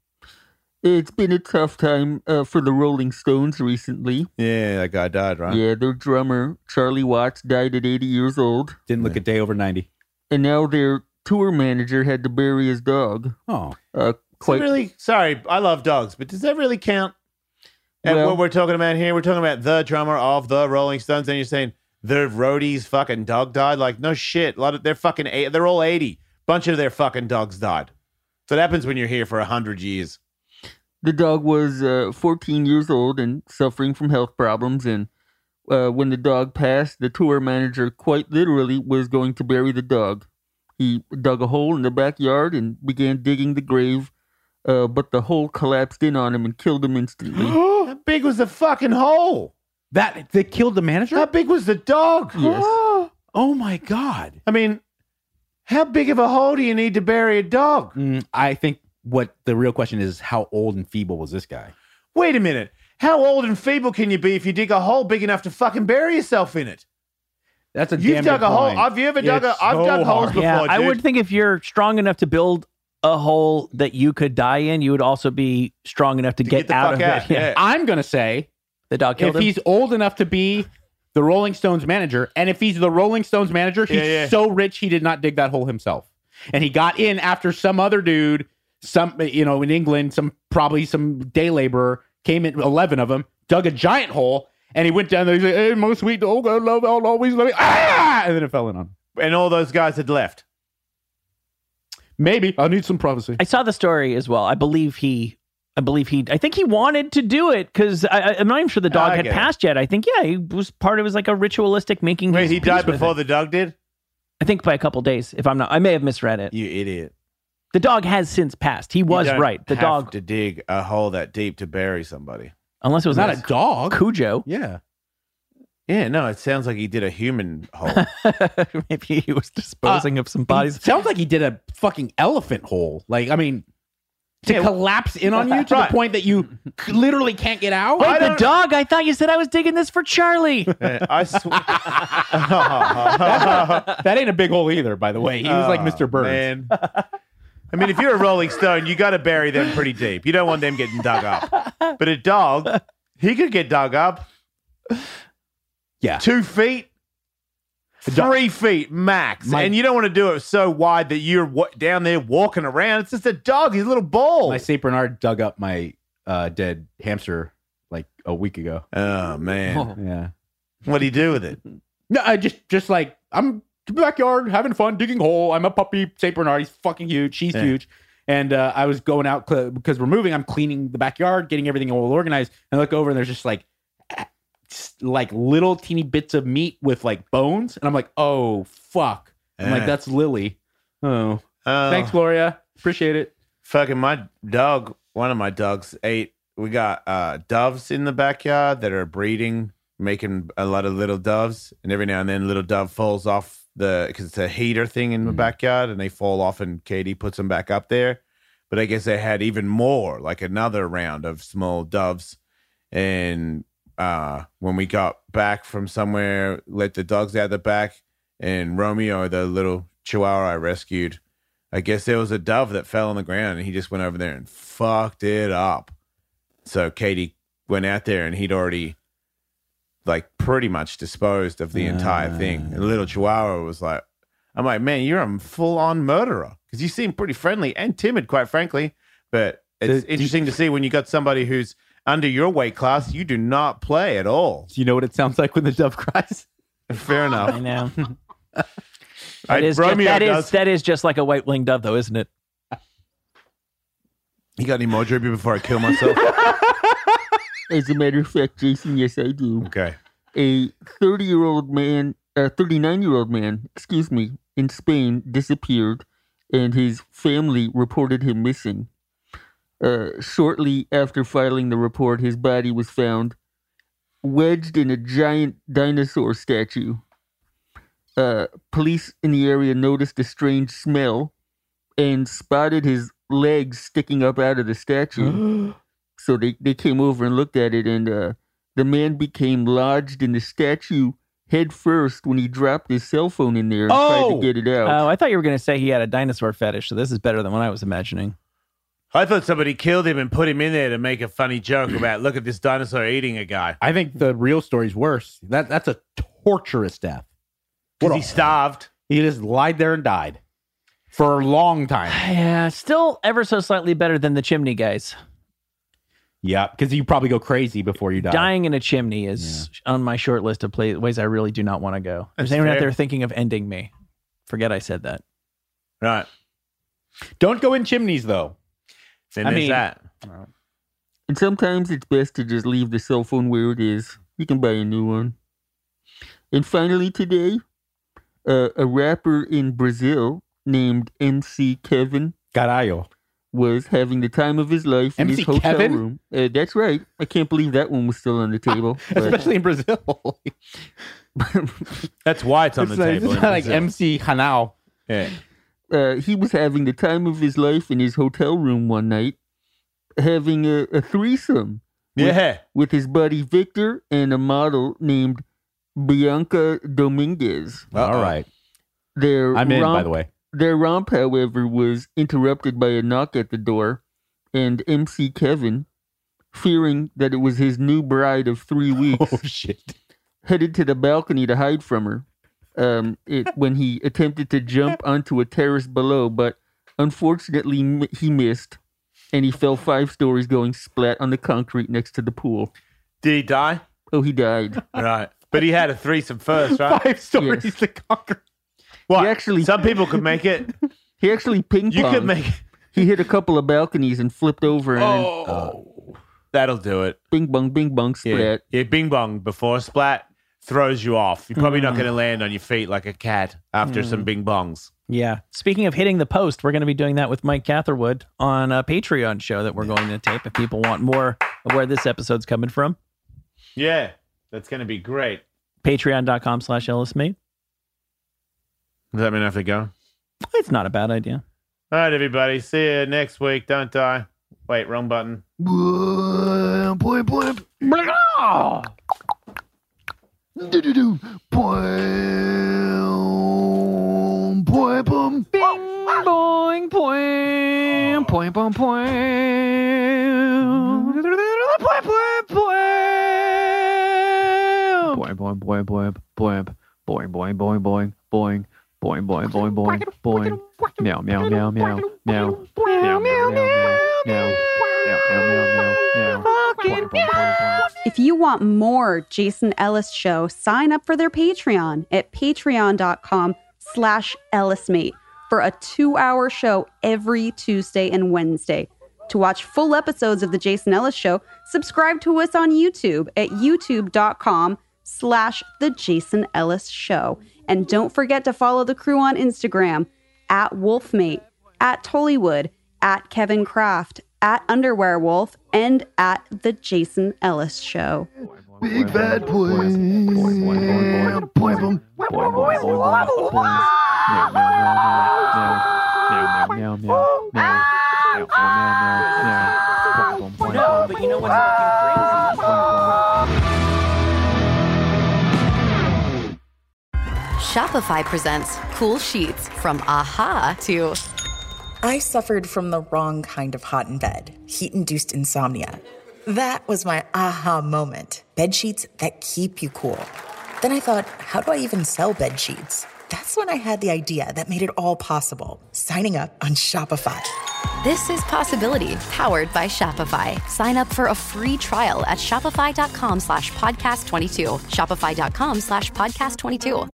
It's been a tough time for the Rolling Stones recently. yeah, that guy died, right? Yeah, their drummer, Charlie Watts, died at 80 years old. Didn't look a day over 90. And now their tour manager had to bury his dog. Oh. Does Quite it really? Sorry, I love dogs, but does that really count? And Well- what we're talking about here, we're talking about the drummer of the Rolling Stones, and you're saying their roadie's fucking dog died? Like, no shit. A lot of they're fucking they're all 80. Bunch of their fucking dogs died. So it happens when you're here for 100 years. The dog was 14 years old and suffering from health problems. And when the dog passed, the tour manager quite literally was going to bury the dog. He dug a hole in the backyard and began digging the grave, but the hole collapsed in on him and killed him instantly. How big was the fucking hole? They killed the manager? How big was the dog? Yes. Oh my God. I mean, how big of a hole do you need to bury a dog? I think what the real question is, how old and feeble was this guy? Wait a minute. How old and feeble can you be if you dig a hole big enough to fucking bury yourself in it? That's a You've damn dug good a hole. point. Have you ever dug It's I've so dug holes hard. before, Yeah, I dude. would think if you're strong enough to build a hole that you could die in, you would also be strong enough to get the out fuck of out. it. Yeah. Yeah. I'm going to say The dog killed if him. he's old enough to be the Rolling Stones manager, and if he's the Rolling Stones manager, he's Yeah. so rich he did not dig that hole himself. And he got in after some other dude, in England, probably some day laborer, came in, 11 of them, dug a giant hole, and he went down there. He's like, hey, my sweet dog, I love, I'll always love you. Ah! And then it fell in on him. And all those guys had left. Maybe. I need some privacy. I saw the story as well. I think he wanted to do it because I'm not even sure the dog I had get it. passed yet. I think, he was part of it was like a ritualistic making. Wait, his he peace died with before it. the dog did? I think by a couple days, if I'm not, I may have misread it. You idiot. The dog has since passed. He was You don't right. The have dog, to dig a hole that deep to bury somebody. unless it was Not a dog. Cujo. Yeah. Yeah, no, it sounds like he did a human hole. Maybe he was disposing of some bodies. Sounds like he did a fucking elephant hole. Like, I mean, to collapse in on you to Right. the point that you literally can't get out. Wait, the dog? I thought you said I was digging this for Charlie. I swear. That ain't a big hole either, by the way. He was like Mr. Burns. Man. I mean, if you're a Rolling Stone, you got to bury them pretty deep. You don't want them getting dug up. But a dog, he could get dug up Yeah. 2 feet, 3 feet max. And you don't want to do it so wide that you're down there walking around. It's just a dog. He's a little ball. My St. Bernard dug up my dead hamster like a week ago. Oh, man. Yeah. What do you do with it? No, I just like, I'm in the backyard having fun, digging hole. I'm a puppy, St. Bernard. He's fucking huge. She's huge. And I was going out because we're moving. I'm cleaning the backyard, getting everything all organized. And I look over and there's just like little teeny bits of meat with like bones. And I'm like, oh, fuck. I'm like, that's Lily. Oh. Thanks, Gloria. Appreciate it. Fucking my dog, one of my dogs ate. We got doves in the backyard that are breeding, making a lot of little doves. And every now and then, a little dove falls off because it's a heater thing in the backyard, and they fall off, and Katie puts them back up there. But I guess they had even more, like another round of small doves. And when we got back from somewhere, let the dogs out the back, And Romeo, the little chihuahua I rescued, I guess there was a dove that fell on the ground and he just went over there and fucked it up. So Katie went out there and he'd already like pretty much disposed of the entire thing. And the little chihuahua was like, I'm like, man, you're a full-on murderer. Because you seem pretty friendly and timid, quite frankly. But it's interesting to see when you got somebody who's under your weight class, you do not play at all. Do you know what it sounds like when the dove cries? Fair enough. I know. Romeo that is just like a white-winged dove, though, isn't it? You got any more, Drippy, before I kill myself? As a matter of fact, Jason, yes, I do. Okay. A 39-year-old man, in Spain disappeared, and his family reported him missing. Shortly after filing the report, his body was found wedged in a giant dinosaur statue. Police in the area noticed a strange smell and spotted his legs sticking up out of the statue. So they came over and looked at it, and the man became lodged in the statue head first when he dropped his cell phone in there and tried to get it out. Oh, I thought you were going to say he had a dinosaur fetish, so this is better than what I was imagining. I thought somebody killed him and put him in there to make a funny joke about, look at this dinosaur eating a guy. I think the real story's worse. That's a torturous death. Because he starved. He just lied there and died for a long time. Yeah, still ever so slightly better than the chimney guys. Yeah, because you probably go crazy before you die. Dying in a chimney is on my short list of ways I really do not want to go. There's anyone out there thinking of ending me. Forget I said that. Right. Don't go in chimneys, though. Then there's that. And sometimes it's best to just leave the cell phone where it is. You can buy a new one. And finally today, a rapper in Brazil named MC Kevin Caralho. was having the time of his life in MC his hotel Kevin? room. That's right. I can't believe that one was still on the table. but- Especially in Brazil. That's why it's on the table. It's not like MC Hanau. Yeah. he was having the time of his life in his hotel room one night, having a threesome with his buddy Victor and a model named Bianca Dominguez. All right. I'm in, by the way. Their romp, however, was interrupted by a knock at the door, and MC Kevin, fearing that it was his new bride of 3 weeks, Oh, shit. headed to the balcony to hide from her. When he attempted to jump onto a terrace below, but unfortunately he missed, and he fell 5 stories going splat on the concrete next to the pool. Did he die? Oh, he died. Right. But he had a threesome first, right? 5 stories Yes. to conquer. What? He actually- Some people could make it. He actually ping-ponged. You could make it. He hit a couple of balconies and flipped over, and then That'll do it. bing bong, splat. Yeah, bing bong before splat throws you off. You're probably not going to land on your feet like a cat after some bing bongs. Yeah. Speaking of hitting the post, we're going to be doing that with Mike Catherwood on a Patreon show that we're going to tape if people want more of where this episode's coming from. Yeah, that's going to be great. Patreon.com/EllisMate. Does that mean I have to go? It's not a bad idea. All right, everybody. See you next week. Don't die. Wait, wrong button. Blimp, blimp, blimp. Do-do-do. Boing, boing, boom. Boing, boing, boing, boing, boing, boing, boing, boing, boing, boing, boing, boing, boing, boing, boing, boing, boing, boing, boing, meow, meow, meow, meow, meow, meow, meow, meow, meow, meow, meow, meow. If you want more Jason Ellis Show, sign up for their Patreon at patreon.com/EllisMate for a 2-hour show every Tuesday and Wednesday. To watch full episodes of The Jason Ellis Show, subscribe to us on YouTube at youtube.com/The Jason Ellis Show. And don't forget to follow the crew on Instagram at Wolfmate, at Tollywood, at Kevin Kraft, at Underwearwolf, and at The Jason Ellis Show. Big fat boing. Boing, boom. No, but you know what's fucking crazy? Shopify presents cool sheets from aha to... I suffered from the wrong kind of hot in bed, heat-induced insomnia. That was my aha moment. Bed sheets that keep you cool. Then I thought, how do I even sell bed sheets? That's when I had the idea that made it all possible. Signing up on Shopify. This is Possibility, powered by Shopify. Sign up for a free trial at shopify.com/podcast22. Shopify.com/podcast22.